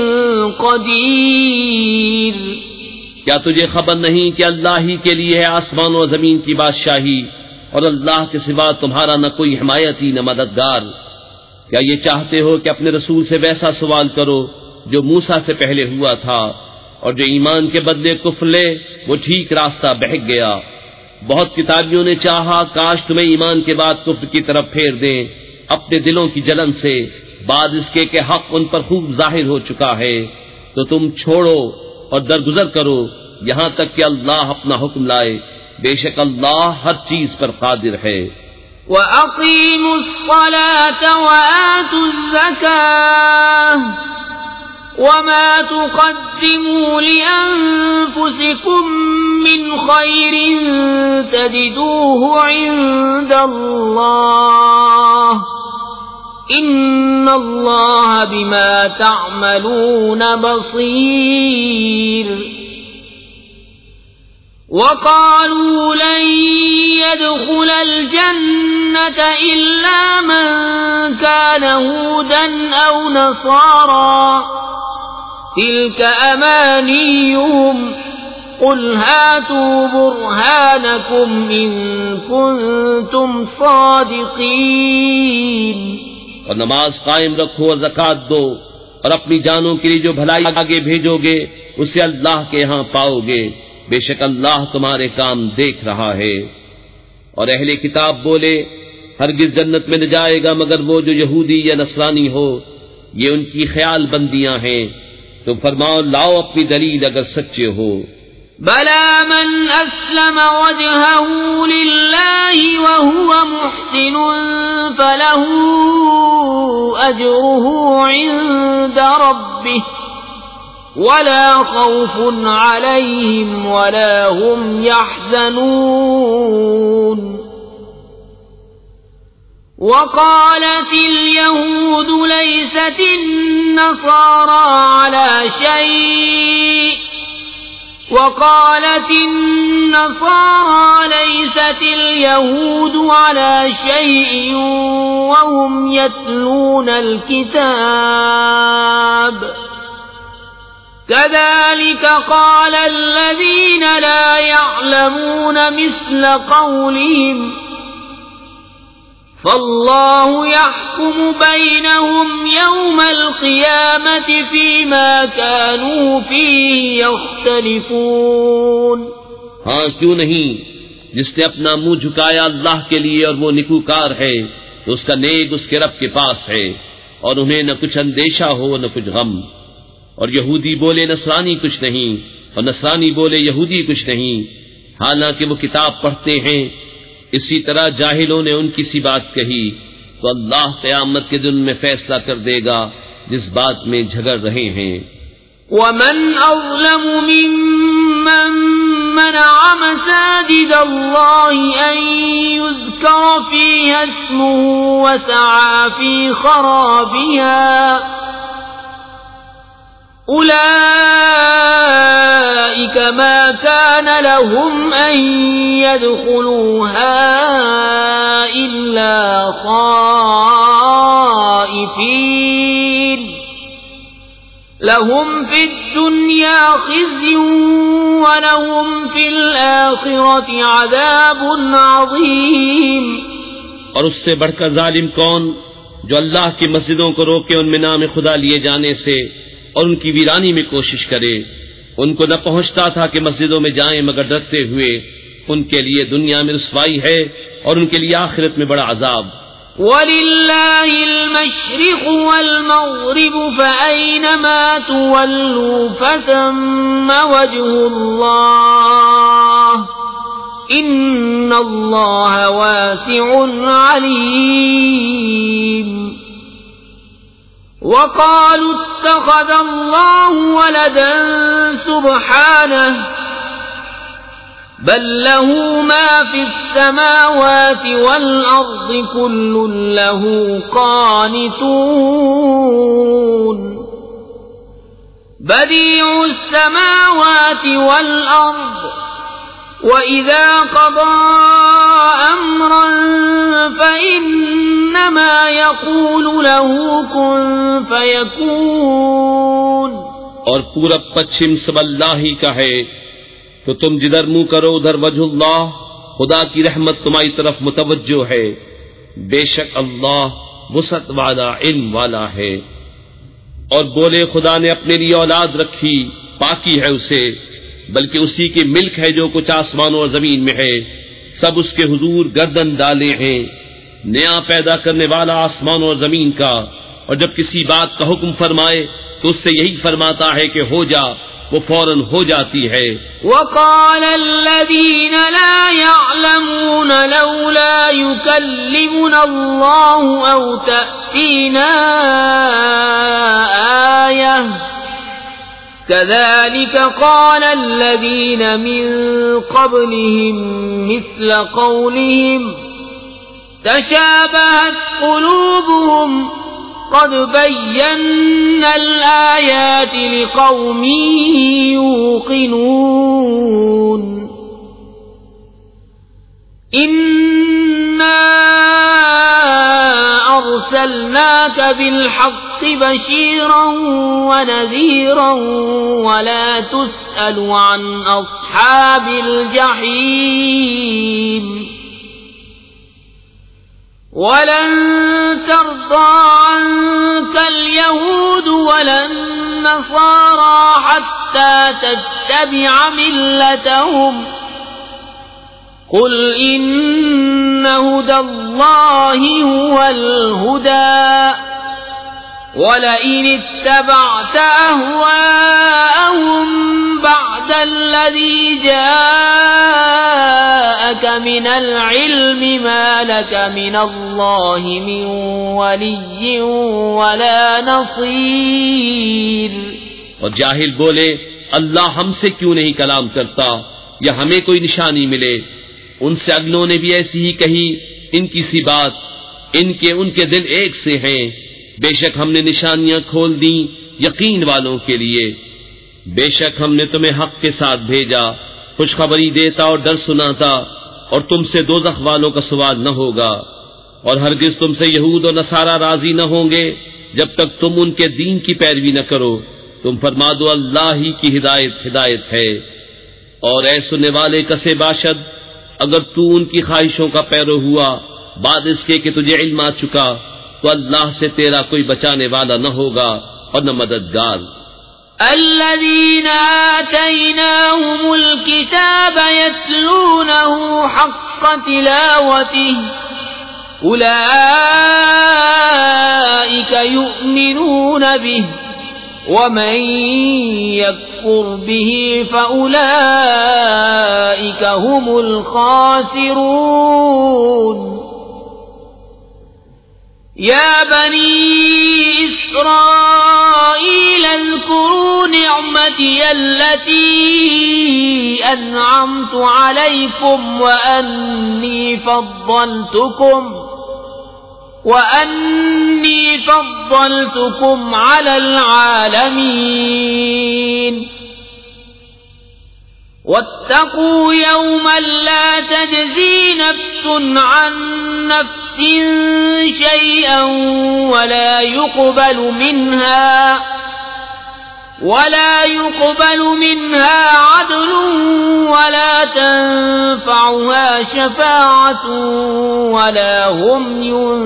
قدير۔ کیا تجھے خبر نہیں کہ اللہ ہی کے لیے ہے آسمان و زمین کی بادشاہی، اور اللہ کے سوا تمہارا نہ کوئی حمایتی نہ مددگار؟ کیا یہ چاہتے ہو کہ اپنے رسول سے ویسا سوال کرو جو موسیٰ سے پہلے ہوا تھا، اور جو ایمان کے بدلے کفر لے وہ ٹھیک راستہ بہک گیا۔ بہت کتابیوں نے چاہا کاش تمہیں ایمان کے بعد کفر کی طرف پھیر دیں اپنے دلوں کی جلن سے، بعد اس کے کہ حق ان پر خوب ظاہر ہو چکا ہے، تو تم چھوڑو اور درگزر کرو یہاں تک کہ اللہ اپنا حکم لائے، بے شک اللہ ہر چیز پر قادر ہے۔ وَأَقِيمُوا الصَّلَاةَ وَآتُوا الزَّكَاةَ وَمَا تُقَدِّمُوا لِأَنفُسِكُم مِّنْ خَيْرٍ تَجِدُوهُ عِندَ اللَّهِ إِنَّ اللَّهَ بِمَا تَعْمَلُونَ بَصِيرٌ۔ وَقَالُوا لَن يَدْخُلَ الْجَنَّةَ إِلَّا مَن كَانَ هُودًا أَوْ نَصَارَىٰ تِلْكَ أَمَانِيُّهُمْ قُلْ هَاتُوا بُرْهَانَكُمْ إِن كُنتُمْ صَادِقِينَ۔ اور نماز قائم رکھو اور زکوٰۃ دو، اور اپنی جانوں کے لیے جو بھلائی آگے بھیجو گے اسے اللہ کے ہاں پاؤ گے، بے شک اللہ تمہارے کام دیکھ رہا ہے۔ اور اہل کتاب بولے ہرگز جنت میں نہ جائے گا مگر وہ جو یہودی یا نصرانی ہو، یہ ان کی خیال بندیاں ہیں۔ تو فرماؤ لاؤ اپنی دلیل اگر سچے ہو۔ بلى من أسلم وجهه لله وهو محسن فله أجره عند ربه ولا خوف عليهم ولا هم يحزنون وقالت اليهود ليست النصارى على شيء وقالت النصارى ليست اليهود على شيء وهم يتلون الكتاب كذلك قال الذين لا يعلمون مثل قولهم فالله يحكم بينهم يوم القيامة فيما كانوا فيه يختلفون۔ ہاں کیوں نہیں، جس نے اپنا منہ جھکایا اللہ کے لیے اور وہ نیکوکار ہے تو اس کا نیک اس کے رب کے پاس ہے، اور انہیں نہ کچھ اندیشہ ہو نہ کچھ غم۔ اور یہودی بولے نصرانی کچھ نہیں، اور نصرانی بولے یہودی کچھ نہیں، حالانکہ وہ کتاب پڑھتے ہیں۔ اسی طرح جاہلوں نے ان کی سی بات کہی تو اللہ قیامت کے دن میں فیصلہ کر دے گا جس بات میں جھگڑ رہے ہیں۔ ومن أظلم ممن منع مساجد الله أن يذكر فيها اسمه وسعى في خرابها أولئك ما كان لهم أن يدخلوها إلا خائفين لهم في الدنيا خزي ولهم في الآخرة عذاب عظيم۔ اور اس سے بڑھ کر ظالم کون جو اللہ کی مسجدوں کو روکے ان میں نام خدا لیے جانے سے اور ان کی ویرانی میں کوشش کرے۔ ان کو نہ پہنچتا تھا کہ مسجدوں میں جائیں مگر ڈرتے ہوئے، ان کے لیے دنیا میں رسوائی ہے اور ان کے لیے آخرت میں بڑا عذاب۔ وَلِلَّهِ الْمَشْرِقُ وَالْمَغْرِبُ فَأَيْنَمَا تُوَلُّوا فَثَمَّ وَجْهُ اللَّهِ إِنَّ اللَّهَ وَاسِعٌ عَلِيمٌ۔ وقالوا اتخذ الله ولدا سبحانه بل له ما في السماوات والأرض كل له قانتون بديع السماوات والأرض وَإِذَا قَضَى أَمْرًا فَإِنَّمَا يَقُولُ لَهُ كُن فَيَكُونُ۔ اور پورب پچھم سب اللہ ہی کا ہے، تو تم جدھر منہ کرو ادھر وجہ اللہ، خدا کی رحمت تمہاری طرف متوجہ ہے، بے شک اللہ وسعت والا علم والا ہے۔ اور بولے خدا نے اپنے لیے اولاد رکھی، پاکی ہے اسے، بلکہ اسی کی ملک ہے جو کچھ آسمانوں اور زمین میں ہے، سب اس کے حضور گردن ڈالے ہیں۔ نیا پیدا کرنے والا آسمانوں اور زمین کا، اور جب کسی بات کا حکم فرمائے تو اس سے یہی فرماتا ہے کہ ہو جا، وہ فوراً ہو جاتی ہے۔ وقال الذين لا يعلمون لولا يكلمنا الله أو تأتينا آية كذلك قال الذين من قبلهم مثل قولهم تشابهت قلوبهم قد بينا الآيات لقوم يوقنون إنا أرسلناك بالحق بشيرا ونذيرا ولا تسأل عن أصحاب الجحيم ولن ترضى عنك اليهود ولا النصارى حتى تتبع ملتهم قل إن هدى الله هو الهدى ولئن اتبعت أهواءهم بعد الذي جاءك من العلم ما لك من الله من ولي ولا نصير. اور جاہل بولے اللہ ہم سے کیوں نہیں کلام کرتا یا ہمیں کوئی نشانی ملے. ان سے اگلوں نے بھی ایسی ہی کہی ان کی سی بات، ان کے دل ایک سے ہیں. بے شک ہم نے نشانیاں کھول دیں یقین والوں کے لیے. بے شک ہم نے تمہیں حق کے ساتھ بھیجا، خوشخبری دیتا اور ڈر سناتا، اور تم سے دوزخ والوں کا سوال نہ ہوگا. اور ہرگز تم سے یہود و نصارہ راضی نہ ہوں گے جب تک تم ان کے دین کی پیروی نہ کرو. تم فرما دو اللہ ہی کی ہدایت ہے. اور اے سننے والے کسے باشد، اگر تو ان کی خواہشوں کا پیرو ہوا بعد اس کے کہ تجھے علم آ چکا، تو اللہ سے تیرا کوئی بچانے والا نہ ہوگا اور نہ مددگار. الذين آتيناهم الكتاب يتلونه حق تلاوته أولئك يؤمنون به ومن يكفر به فأولئك هم الخاسرون. يا بني إسرائيل اذكروا نعمتي التي أنعمت عليكم وأني فضلتكم على العالمين. واتقوا يوما لا تجزي نفس عن نفس شيئا ولا يقبل منها عدل ولا تنفعها شفاعة ولا هم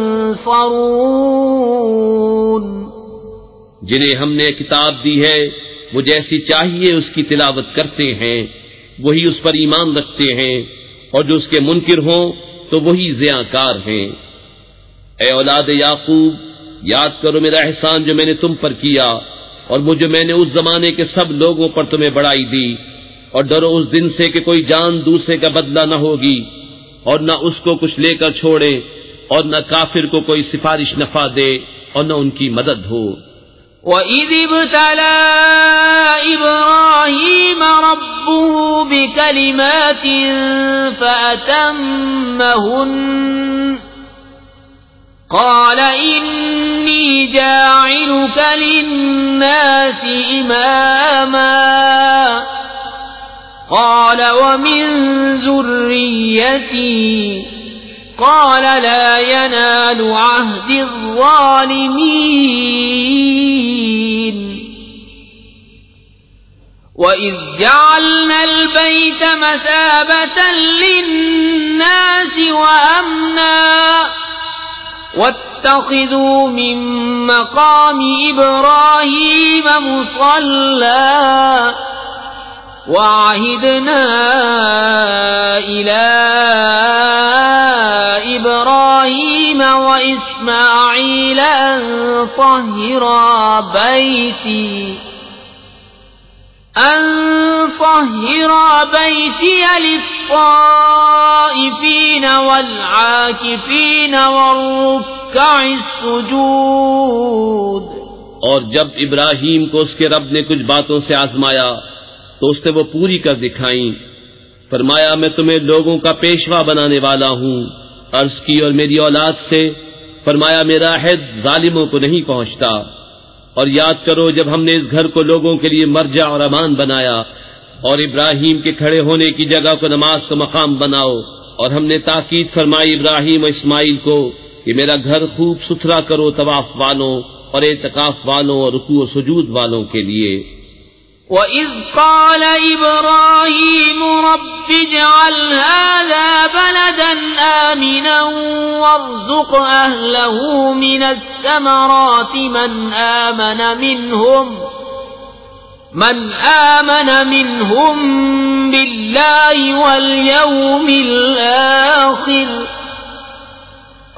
ينصرون. جنہیں ہم نے کتاب دی ہے وہ جیسی چاہیے اس کی تلاوت کرتے ہیں، وہی اس پر ایمان رکھتے ہیں، اور جو اس کے منکر ہوں تو وہی زیاں ہیں. اے اولاد یعقوب، یاد کرو میرا احسان جو میں نے تم پر کیا، اور مجھے میں نے اس زمانے کے سب لوگوں پر تمہیں بڑائی دی. اور ڈرو اس دن سے کہ کوئی جان دوسرے کا بدلہ نہ ہوگی، اور نہ اس کو کچھ لے کر چھوڑے، اور نہ کافر کو کوئی سفارش نفع دے اور نہ ان کی مدد ہو. وَإِذِ ابْتَلَى إِبْرَاهِيمَ رَبُّهُ بِكَلِمَاتٍ فَأَتَمَّهُنَّ قَالَ إِنِّي جَاعِلُكَ لِلنَّاسِ إِمَامًا قَالَ وَمِن ذُرِّيَّتِي قال لا ينال عهد الظالمين. وإذ جعلنا البيت مثابة للناس وأمنا واتخذوا من مقام إبراهيم مصلى وعهدنا إلى إبراهيم وإسماعيل أن طهرا بيتي للطائفين والعاكفين والركع السجود. اور جب ابراہیم کو اس کے رب نے کچھ باتوں سے آزمایا تو اس نے وہ پوری کر دکھائیں. فرمایا میں تمہیں لوگوں کا پیشوا بنانے والا ہوں. عرض کی اور میری اولاد سے. فرمایا میرا عہد ظالموں کو نہیں پہنچتا. اور یاد کرو جب ہم نے اس گھر کو لوگوں کے لیے مرجع اور امان بنایا، اور ابراہیم کے کھڑے ہونے کی جگہ کو نماز کا مقام بناؤ، اور ہم نے تاکید فرمائی ابراہیم و اسماعیل کو کہ میرا گھر خوب ستھرا کرو طواف والوں اور اعتکاف والوں اور رکوع و سجود والوں کے لیے. وَإِذْ قَالَ إِبْرَاهِيمُ رَبِّ اجْعَلْ هَذَا بَلَدًا آمِنًا وَارْزُقْ أَهْلَهُ مِنَ الثَّمَرَاتِ مَنْ آمَنَ مِنْهُمْ بِاللَّهِ وَالْيَوْمِ الْآخِرِ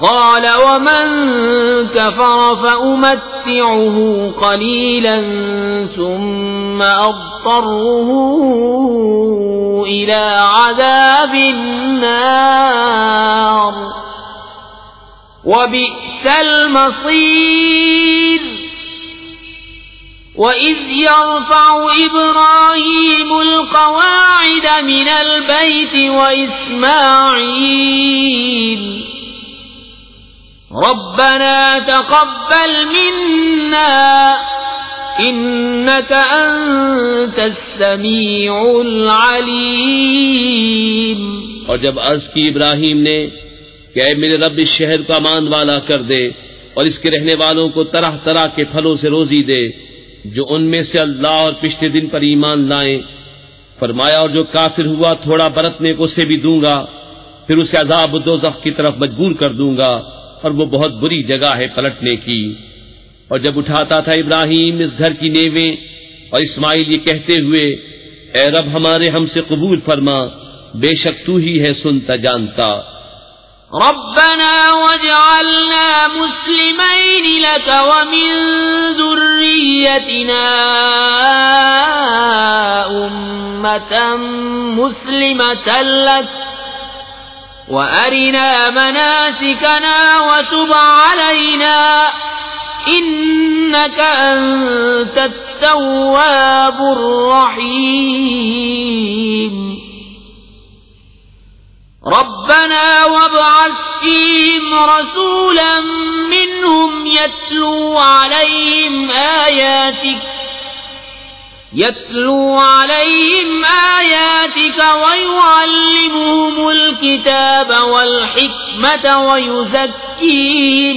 قال ومن كفر فأمتعه قليلا ثم أضطره إلى عذاب النار وبئس المصير وَإِذْ يَرْفَعُ إِبْرَاهِيمُ الْقَوَاعِدَ مِنَ الْبَيْتِ وَإِسْمَاعِيلُ رَبَّنَا تَقَبَّلْ مِنَّا إِنَّكَ أَنْتَ السَّمِيعُ الْعَلِيمُ۔ اور جب عرض کی ابراہیم نے کہ اے میرے رب اس شہر کو امان والا کر دے اور اس کے رہنے والوں کو طرح طرح کے پھلوں سے روزی دے جو ان میں سے اللہ اور پچھلے دن پر ایمان لائیں، فرمایا اور جو کافر ہوا تھوڑا برتنے کو اسے بھی دوں گا، پھر اسے عذاب دوزخ کی طرف مجبور کر دوں گا اور وہ بہت بری جگہ ہے پلٹنے کی۔ اور جب اٹھاتا تھا ابراہیم اس گھر کی نیویں اور اسماعیل یہ کہتے ہوئے اے رب ہمارے ہم سے قبول فرما، بے شک تو ہی ہے سنتا جانتا۔ ربنا واجعلنا مسلمين لك ومن ذريتنا أمة مسلمة لك وأرنا مناسكنا وتب علينا إنك أنت التواب الرحيم ربنا وابعث فيهم رسولا منهم يتلو عليهم آياتك ويعلمهم الكتاب والحكمة ويزكيهم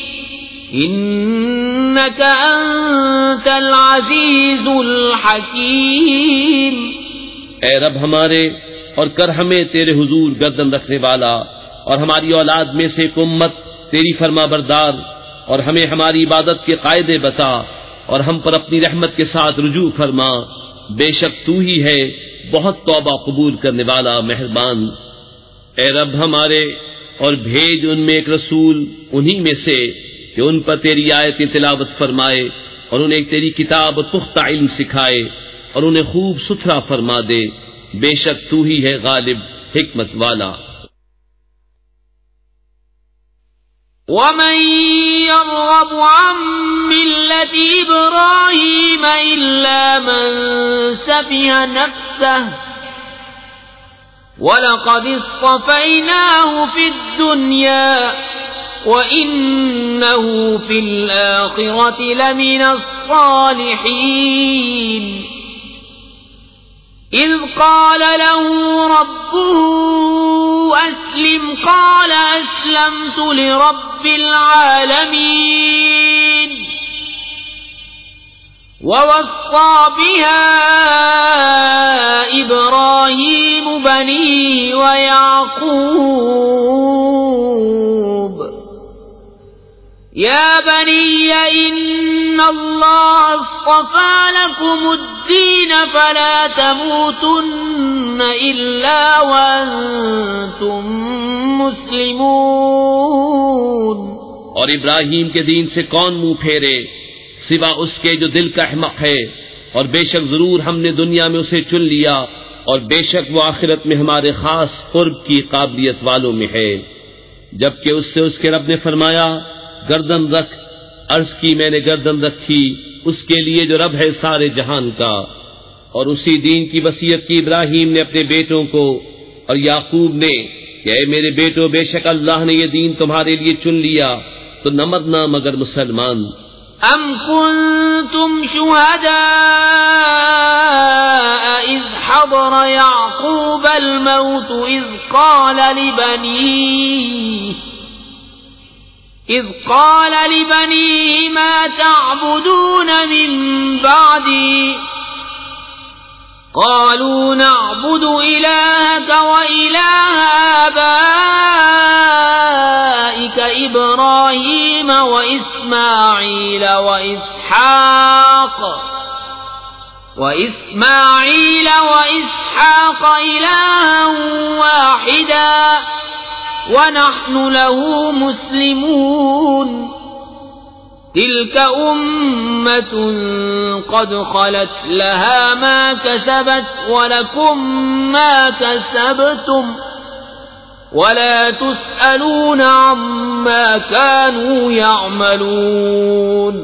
إنك أنت العزيز الحكيم۔ اے رب ہمارے اور کر ہمیں تیرے حضور گردن رکھنے والا اور ہماری اولاد میں سے ایک امت تیری فرما بردار، اور ہمیں ہماری عبادت کے قاعدے بتا اور ہم پر اپنی رحمت کے ساتھ رجوع فرما، بے شک تو ہی ہے بہت توبہ قبول کرنے والا مہربان۔ اے رب ہمارے اور بھیج ان میں ایک رسول انہی میں سے کہ ان پر تیری آیتیں تلاوت فرمائے اور انہیں تیری کتاب اور پختہ علم سکھائے اور انہیں خوب ستھرا فرما دے، بے شک تو ہی ہے غالب حکمت والا۔ وَمَن يَرْغَبُ عَن مِّلَّةِ إِبْرَاهِيمَ إِلَّا مَن سَفِهَ نَفْسَهُ وَلَقَدِ اصْطَفَيْنَاهُ فِي الدُّنْيَا وَإِنَّهُ فِي الْآخِرَةِ لَمِنَ الصَّالِحِينَ إِذْ قَالَ لَهُ رَبُّهُ أَسْلِمْ قَالَ أَسْلَمْتُ لِرَبِّ الْعَالَمِينَ وَوَصَّى بِهَا إِبْرَاهِيمُ بَنِيهِ وَيَعْقُوبُ يَا بَنِيَّ إِنَّ اللَّهَ اصْطَفَى لَكُمُ الدِّينَ فَلَا تَمُوتُنَّ إِلَّا وَأَنتُم مُّسْلِمُونَ۔ اور ابراہیم کے دین سے کون منہ پھیرے سوا اس کے جو دل کا احمق ہے، اور بے شک ضرور ہم نے دنیا میں اسے چن لیا اور بے شک وہ آخرت میں ہمارے خاص قرب کی قابلیت والوں میں ہے۔ جبکہ اس سے اس کے رب نے فرمایا گردن رکھ، عرض کی میں نے گردن رکھی اس کے لیے جو رب ہے سارے جہان کا، اور اسی دین کی وصیت کی ابراہیم نے اپنے بیٹوں کو اور یعقوب نے کہ اے میرے بیٹو بے شک اللہ نے یہ دین تمہارے لیے چن لیا تو نہ مرنا مگر مسلمان۔ ام کنتم شہداء اذ حضر یعقوب الموت اذ قال لبنيه ما تعبدون من بعدي قالوا نعبد إلهك وإله آبائك إبراهيم وإسماعيل وإسحاق إلها واحدا ونحن له مسلمون تلك أمة قد خلت لها ما كسبت ولكم ما كسبتم ولا تسألون عما كانوا يعملون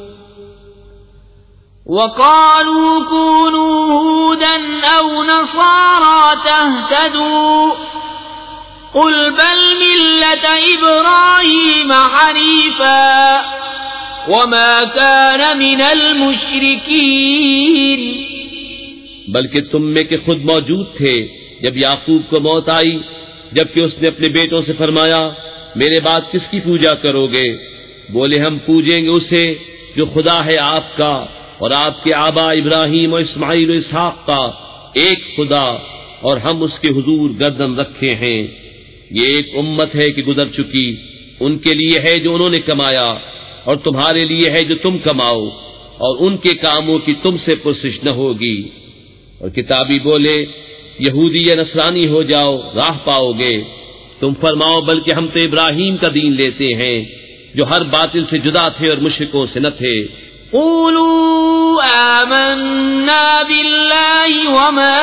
وقالوا كونوا هودا أو نصارى تهتدوا قل بل ملة إبراهيم حنيفا وما كان من المشركين بلکہ تم میں کہ خود موجود تھے جب یعقوب کو موت آئی، جبکہ اس نے اپنے بیٹوں سے فرمایا میرے بعد کس کی پوجا کرو گے؟ بولے ہم پوجیں گے اسے جو خدا ہے آپ کا اور آپ کے آبا ابراہیم اور اسماعیل و اسحاق کا ایک خدا، اور ہم اس کے حضور گردن رکھے ہیں۔ یہ ایک امت ہے کہ گزر چکی، ان کے لیے ہے جو انہوں نے کمایا اور تمہارے لیے ہے جو تم کماؤ، اور ان کے کاموں کی تم سے پرسش نہ ہوگی۔ اور کتابی بولے یہودی یا نصرانی ہو جاؤ راہ پاؤ گے، تم فرماؤ بلکہ ہم تو ابراہیم کا دین لیتے ہیں جو ہر باطل سے جدا تھے اور مشرکوں سے نہ تھے۔ قولوا آمنا بالله وما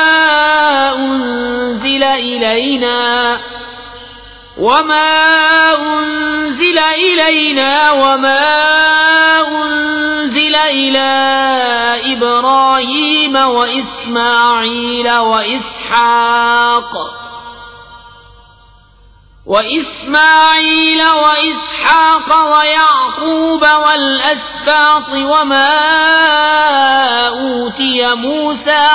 أنزل إلينا وما أنزل إلى إبراهيم وإسماعيل وإسحاق ويعقوب والأسباط وما أوتي موسى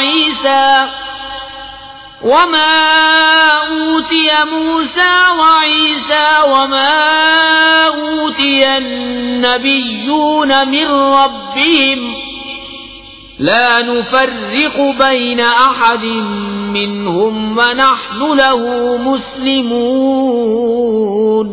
وعيسى وما أوتي النبيون من ربهم لا نفرق بين أحد منهم ونحن له مسلمون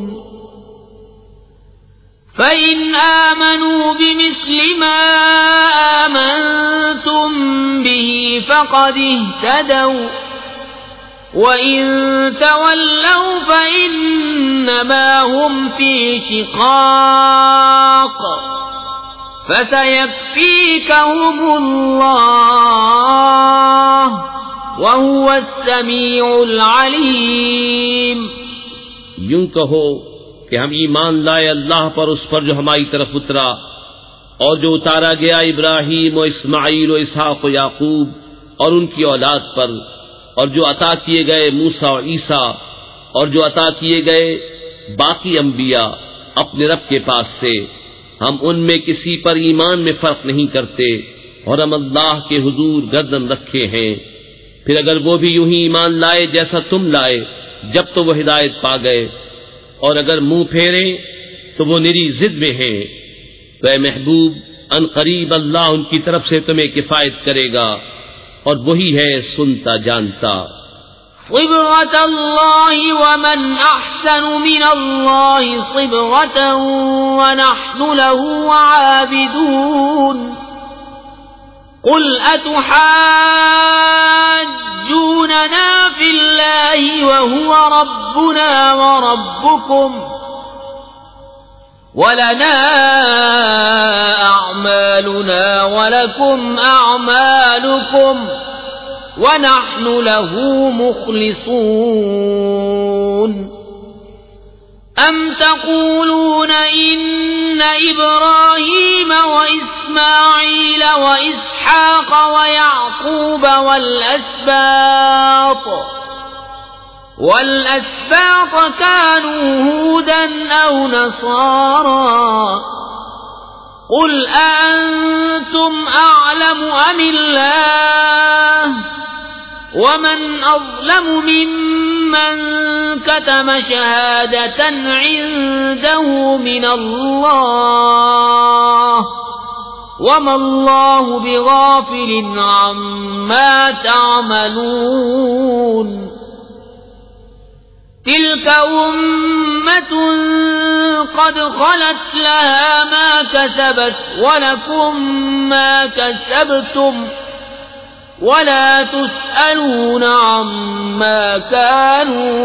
فإن آمنوا بمثل ما آمنتم به فقد اهتدوا وَإِن تَوَلَّوْا فَإِنَّمَا هُمْ فِي شِقَاقٍ فَسَيَكْفِيكَهُمُ اللَّهُ وَهُوَ السَّمِيعُ الْعَلِيمُ۔ یوں کہو کہ ہم ایمان لائے اللہ پر، اس پر جو ہماری طرف اترا اور جو اتارا گیا ابراہیم و اسماعیل و اسحاق و یعقوب اور ان کی اولاد پر، اور جو عطا کیے گئے موسیٰ اور عیسیٰ، اور جو عطا کیے گئے باقی انبیاء اپنے رب کے پاس سے، ہم ان میں کسی پر ایمان میں فرق نہیں کرتے، اور ہم اللہ کے حضور گردن رکھے ہیں۔ پھر اگر وہ بھی یوں ہی ایمان لائے جیسا تم لائے جب تو وہ ہدایت پا گئے، اور اگر منہ پھیرے تو وہ نری ضد میں ہیں، تو اے محبوب ان قریب اللہ ان کی طرف سے تمہیں کفایت کرے گا، اور وہی ہے سنتا جانتا۔ صبغة الله ومن أحسن من الله صبغة ونحن له عابدون قل أتحاجوننا في الله وهو ربنا وربكم ولنا أعمالنا ولكم أعمالكم ونحن له مخلصون أم تقولون إن إبراهيم وإسماعيل وإسحاق ويعقوب والأسباط كانوا هودا أو نصارى قل أأنتم أعلم أم الله ومن أظلم ممن كتم شهادة عنده من الله وما الله بغافل عما تعملون تلك أمة قد خلت لها ما كسبت ولكم ما كسبتم ولا تسألون عما كانوا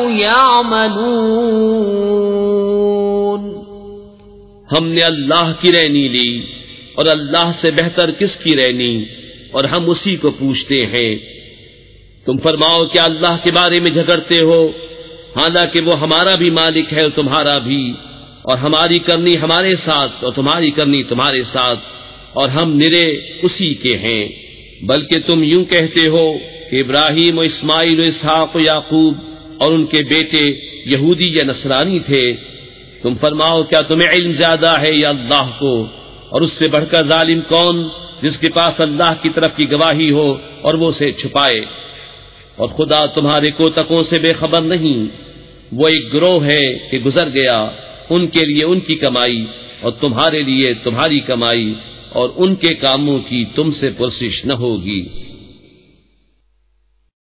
يعملون۔ ہم نے اللہ کی رہنی لی اور اللہ سے بہتر کس کی رہنی، اور ہم اسی کو پوچھتے ہیں۔ تم فرماؤ کیا اللہ کے بارے میں جھگڑتے ہو، حالانکہ وہ ہمارا بھی مالک ہے اور تمہارا بھی، اور ہماری کرنی ہمارے ساتھ اور تمہاری کرنی تمہارے ساتھ، اور ہم نرے اسی کے ہیں۔ بلکہ تم یوں کہتے ہو کہ ابراہیم و اسماعیل و اسحاق و یعقوب اور ان کے بیٹے یہودی یا نصرانی تھے۔ تم فرماؤ کیا تمہیں علم زیادہ ہے یا اللہ کو، اور اس سے بڑھ کر ظالم کون جس کے پاس اللہ کی طرف کی گواہی ہو اور وہ اسے چھپائے؟ اور خدا تمہارے کوتکوں سے بے خبر نہیں، وہ ایک گروہ ہے کہ گزر گیا، ان کے لیے ان کی کمائی اور تمہارے لیے تمہاری کمائی، اور ان کے کاموں کی تم سے پرسش نہ ہوگی۔